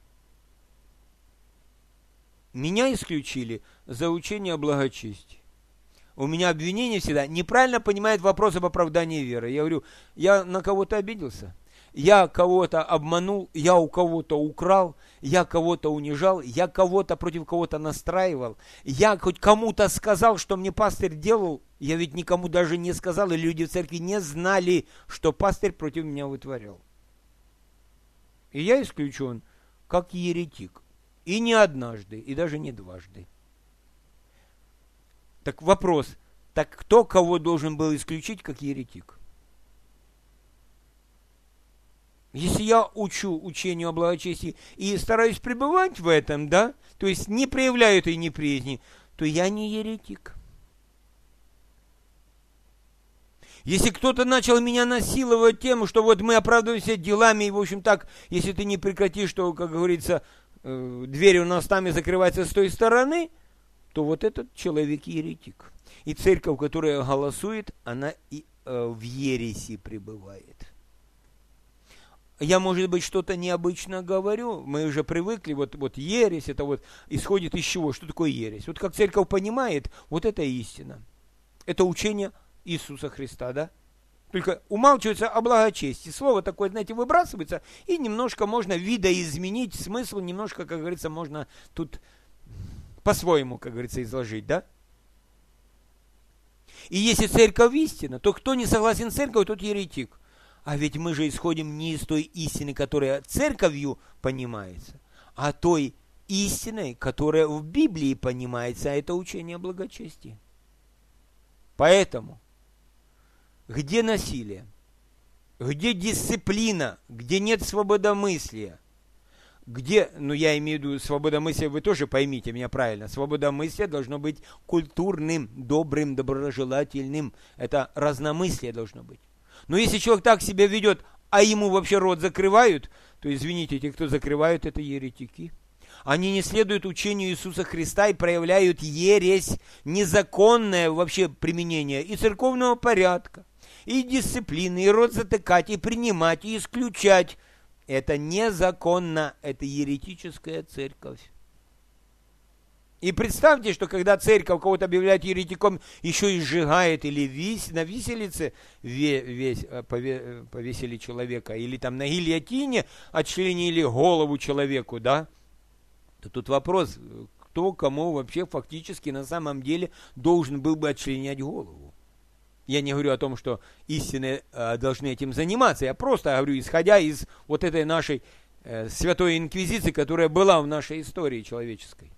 Меня исключили за учение о благочестии. У меня обвинение всегда неправильно понимает вопрос об оправдании веры. Я говорю, я на кого-то обиделся? Я кого-то обманул, я у кого-то украл, я кого-то унижал, я кого-то против кого-то настраивал, я хоть кому-то сказал, что мне пастырь делал, я ведь никому даже не сказал, и люди в церкви не знали, что пастырь против меня вытворял. И я исключен как еретик. И не однажды, и даже не дважды. Так вопрос, так кто кого должен был исключить как еретик? Если я учу учению о благочестии и стараюсь пребывать в этом, да, то есть не проявляю этой неприязни, то я не еретик. Если кто-то начал меня насиловать тем, что вот мы оправдываемся делами, и, в общем, так, если ты не прекратишь, то, как говорится, дверь у нас там и закрывается с той стороны, то вот этот человек еретик. И церковь, которая голосует, она и в ереси пребывает. Я, может быть, что-то необычно говорю, мы уже привыкли, вот ересь, это вот исходит из чего? Что такое ересь? Вот как церковь понимает, вот это истина. Это учение Иисуса Христа, да? Только умалчивается о благочестии. Слово такое, знаете, выбрасывается, и немножко можно видоизменить смысл, немножко, как говорится, можно тут по-своему, как говорится, изложить, да? И если церковь истина, то кто не согласен с церковью, тот еретик. А ведь мы же исходим не из той истины, которая церковью понимается, а той истиной, которая в Библии понимается, а это учение о благочестии. Поэтому, где насилие, где дисциплина, где нет свободомыслия, где, я имею в виду свободомыслие, вы тоже поймите меня правильно, свободомыслие должно быть культурным, добрым, доброжелательным, это разномыслие должно быть. Но если человек так себя ведет, а ему вообще рот закрывают, то, извините, те, кто закрывают, это еретики. Они не следуют учению Иисуса Христа и проявляют ересь, незаконное вообще применение и церковного порядка, и дисциплины, и рот затыкать, и принимать, и исключать. Это незаконно, это еретическая церковь. И представьте, что когда церковь кого-то объявляет еретиком, еще и сжигает или на виселице повесили человека, или там на гильотине отчленили голову человеку, да, то тут вопрос, кто кому вообще фактически на самом деле должен был бы отчленять голову. Я не говорю о том, что истины должны этим заниматься, я просто говорю, исходя из вот этой нашей святой инквизиции, которая была в нашей истории человеческой.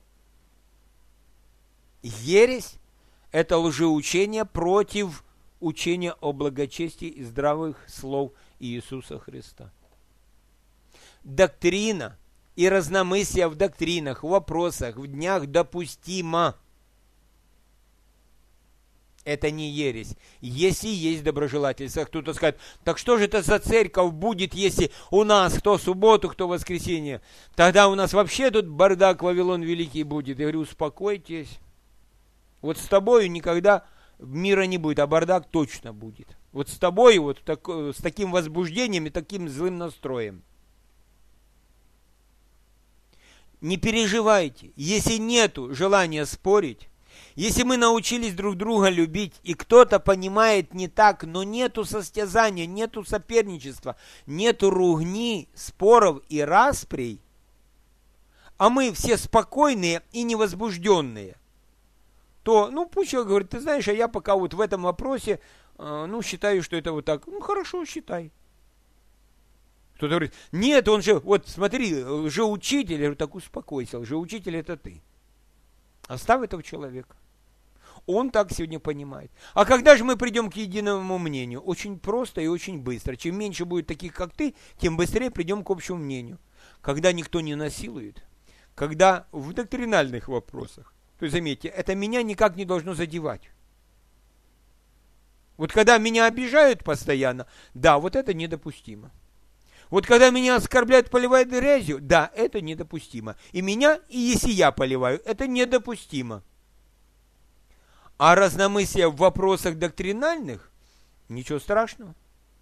Ересь – это лжеучение против учения о благочестии и здравых слов Иисуса Христа. Доктрина и разномыслие в доктринах, в вопросах, в днях допустимо. Это не ересь. Если есть доброжелательство, кто-то скажет, так что же это за церковь будет, если у нас кто субботу, кто воскресенье? Тогда у нас вообще тут бардак, Вавилон великий будет. Я говорю, успокойтесь. Вот с тобою никогда мира не будет, а бардак точно будет. Вот с тобой, с таким возбуждением и таким злым настроем. Не переживайте, если нету желания спорить, если мы научились друг друга любить, и кто-то понимает не так, но нету состязания, нету соперничества, нету ругни, споров и расприй, а мы все спокойные и невозбужденные, то, пусть человек говорит, ты знаешь, а я пока вот в этом вопросе, считаю, что это вот так. Хорошо, считай. Кто-то говорит, нет, он же, вот смотри, лжеучитель. Я говорю, так успокойся, лжеучитель это ты. Оставь этого человека. Он так сегодня понимает. А когда же мы придем к единому мнению? Очень просто и очень быстро. Чем меньше будет таких, как ты, тем быстрее придем к общему мнению. Когда никто не насилует, когда в доктринальных вопросах, то есть, заметьте, это меня никак не должно задевать. Вот когда меня обижают постоянно, да, вот это недопустимо. Вот когда меня оскорбляют, поливают грязью, да, это недопустимо. И если я поливаю, это недопустимо. А разномыслие в вопросах доктринальных, ничего страшного.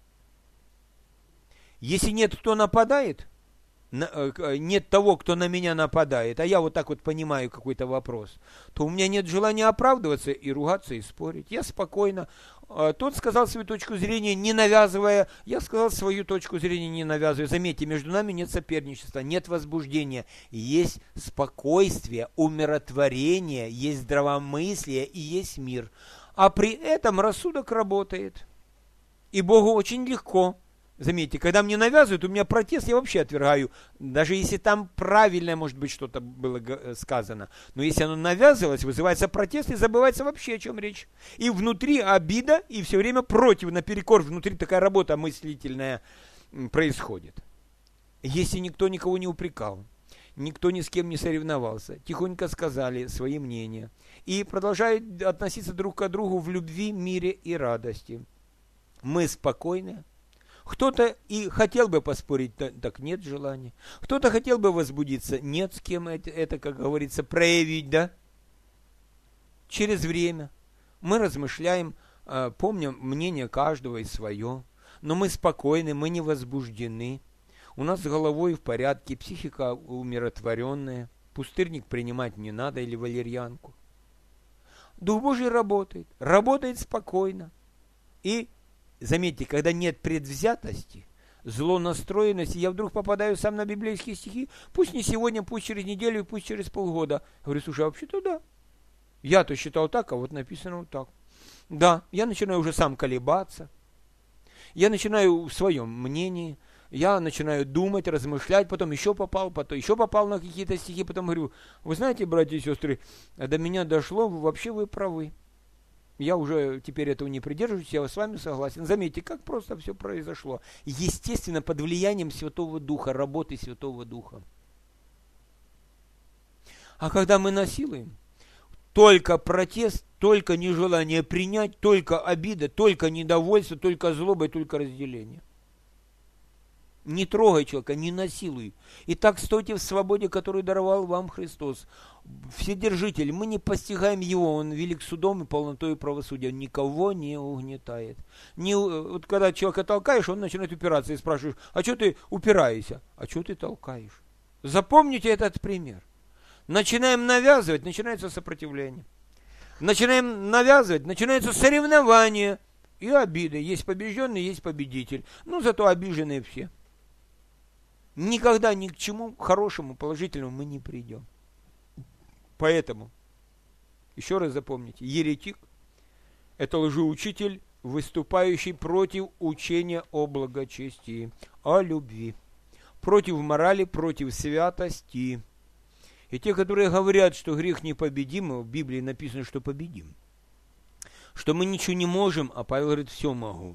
Если нет, кто нападает, нет того, кто на меня нападает, а я вот так вот понимаю какой-то вопрос, то у меня нет желания оправдываться и ругаться, и спорить. Я спокойно. Тот сказал свою точку зрения, не навязывая, я сказал свою точку зрения, не навязывая. Заметьте, между нами нет соперничества, нет возбуждения, есть спокойствие, умиротворение, есть здравомыслие и есть мир. А при этом рассудок работает. И Богу очень легко. Заметьте, когда мне навязывают, у меня протест, я вообще отвергаю, даже если там правильное, может быть, что-то было сказано. Но если оно навязывалось, вызывается протест и забывается вообще, о чем речь. И внутри обида, и все время против, наперекор, внутри такая работа мыслительная. происходит. Если никто никого не упрекал, никто ни с кем не соревновался, тихонько сказали свои мнения и продолжают относиться друг к другу в любви, мире и радости. Мы спокойны. Кто-то и хотел бы поспорить, так нет желания. Кто-то хотел бы возбудиться, нет с кем это, как говорится, проявить, да? Через время мы размышляем, помним мнение каждого и свое, но мы спокойны, мы не возбуждены. У нас с головой в порядке, психика умиротворенная, пустырник принимать не надо или валерьянку. Дух Божий работает спокойно. И заметьте, когда нет предвзятости, злонастроенности, я вдруг попадаю сам на библейские стихи, пусть не сегодня, пусть через неделю, пусть через полгода. Говорю, слушай, а вообще-то да. Я-то считал так, а вот написано вот так. Да, я начинаю уже сам колебаться. Я начинаю в своем мнении, я начинаю думать, размышлять, потом еще попал на какие-то стихи, потом говорю, вы знаете, братья и сестры, до меня дошло, вообще вы правы. Я уже теперь этого не придерживаюсь, я с вами согласен. Заметьте, как просто все произошло. Естественно, под влиянием Святого Духа, работы Святого Духа. А когда мы насилуем, только протест, только нежелание принять, только обида, только недовольство, только злоба и только разделение. Не трогай человека, не насилуй. Итак, стойте в свободе, которую даровал вам Христос. Вседержитель, мы не постигаем Его, Он велик судом и полнотой правосудия, Он никого не угнетает. Вот когда человека толкаешь, он начинает упираться и спрашиваешь, а что ты упираешься? А что ты толкаешь? Запомните этот пример. Начинаем навязывать, начинается сопротивление. Начинаем навязывать, начинается соревнование и обиды. Есть побежденный, есть победитель. Ну, зато обиженные все. Никогда ни к чему хорошему, положительному мы не придем. Поэтому, еще раз запомните, еретик – это лжеучитель, выступающий против учения о благочестии, о любви, против морали, против святости. И те, которые говорят, что грех непобедим, в Библии написано, что победим, что мы ничего не можем, а Павел говорит, все могу.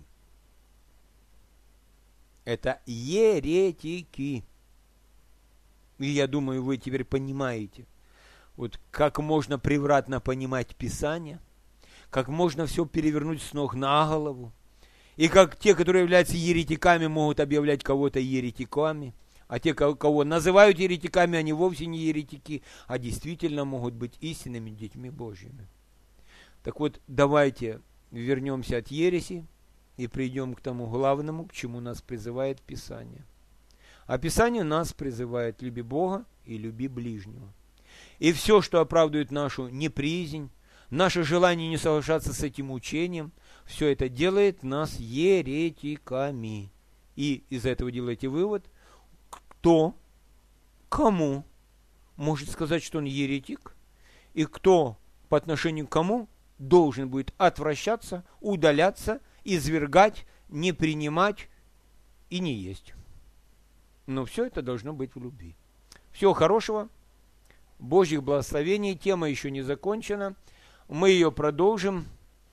Это еретики. И я думаю, вы теперь понимаете, вот как можно превратно понимать Писание, как можно все перевернуть с ног на голову, и как те, которые являются еретиками, могут объявлять кого-то еретиками, а те, кого называют еретиками, они вовсе не еретики, а действительно могут быть истинными детьми Божьими. Так вот, давайте вернемся от ереси и придем к тому главному, к чему нас призывает Писание. А Писание нас призывает: люби Бога и люби ближнего. И все, что оправдывает нашу неприязнь, наше желание не соглашаться с этим учением, все это делает нас еретиками. И из этого делаете вывод, кто, кому может сказать, что он еретик, и кто по отношению к кому должен будет отвращаться, удаляться, извергать, не принимать и не есть. Но все это должно быть в любви. Всего хорошего, Божьих благословений. Тема еще не закончена. Мы ее продолжим.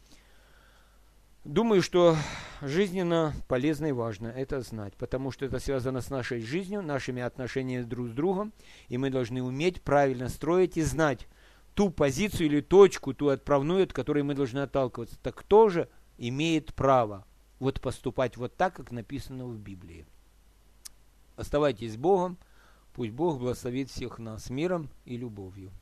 Думаю, что жизненно полезно и важно это знать, потому что это связано с нашей жизнью, нашими отношениями друг с другом, и мы должны уметь правильно строить и знать ту позицию или точку, ту отправную, от которой мы должны отталкиваться. Так кто же имеет право вот поступать вот так, как написано в Библии? Оставайтесь с Богом, пусть Бог благословит всех нас миром и любовью.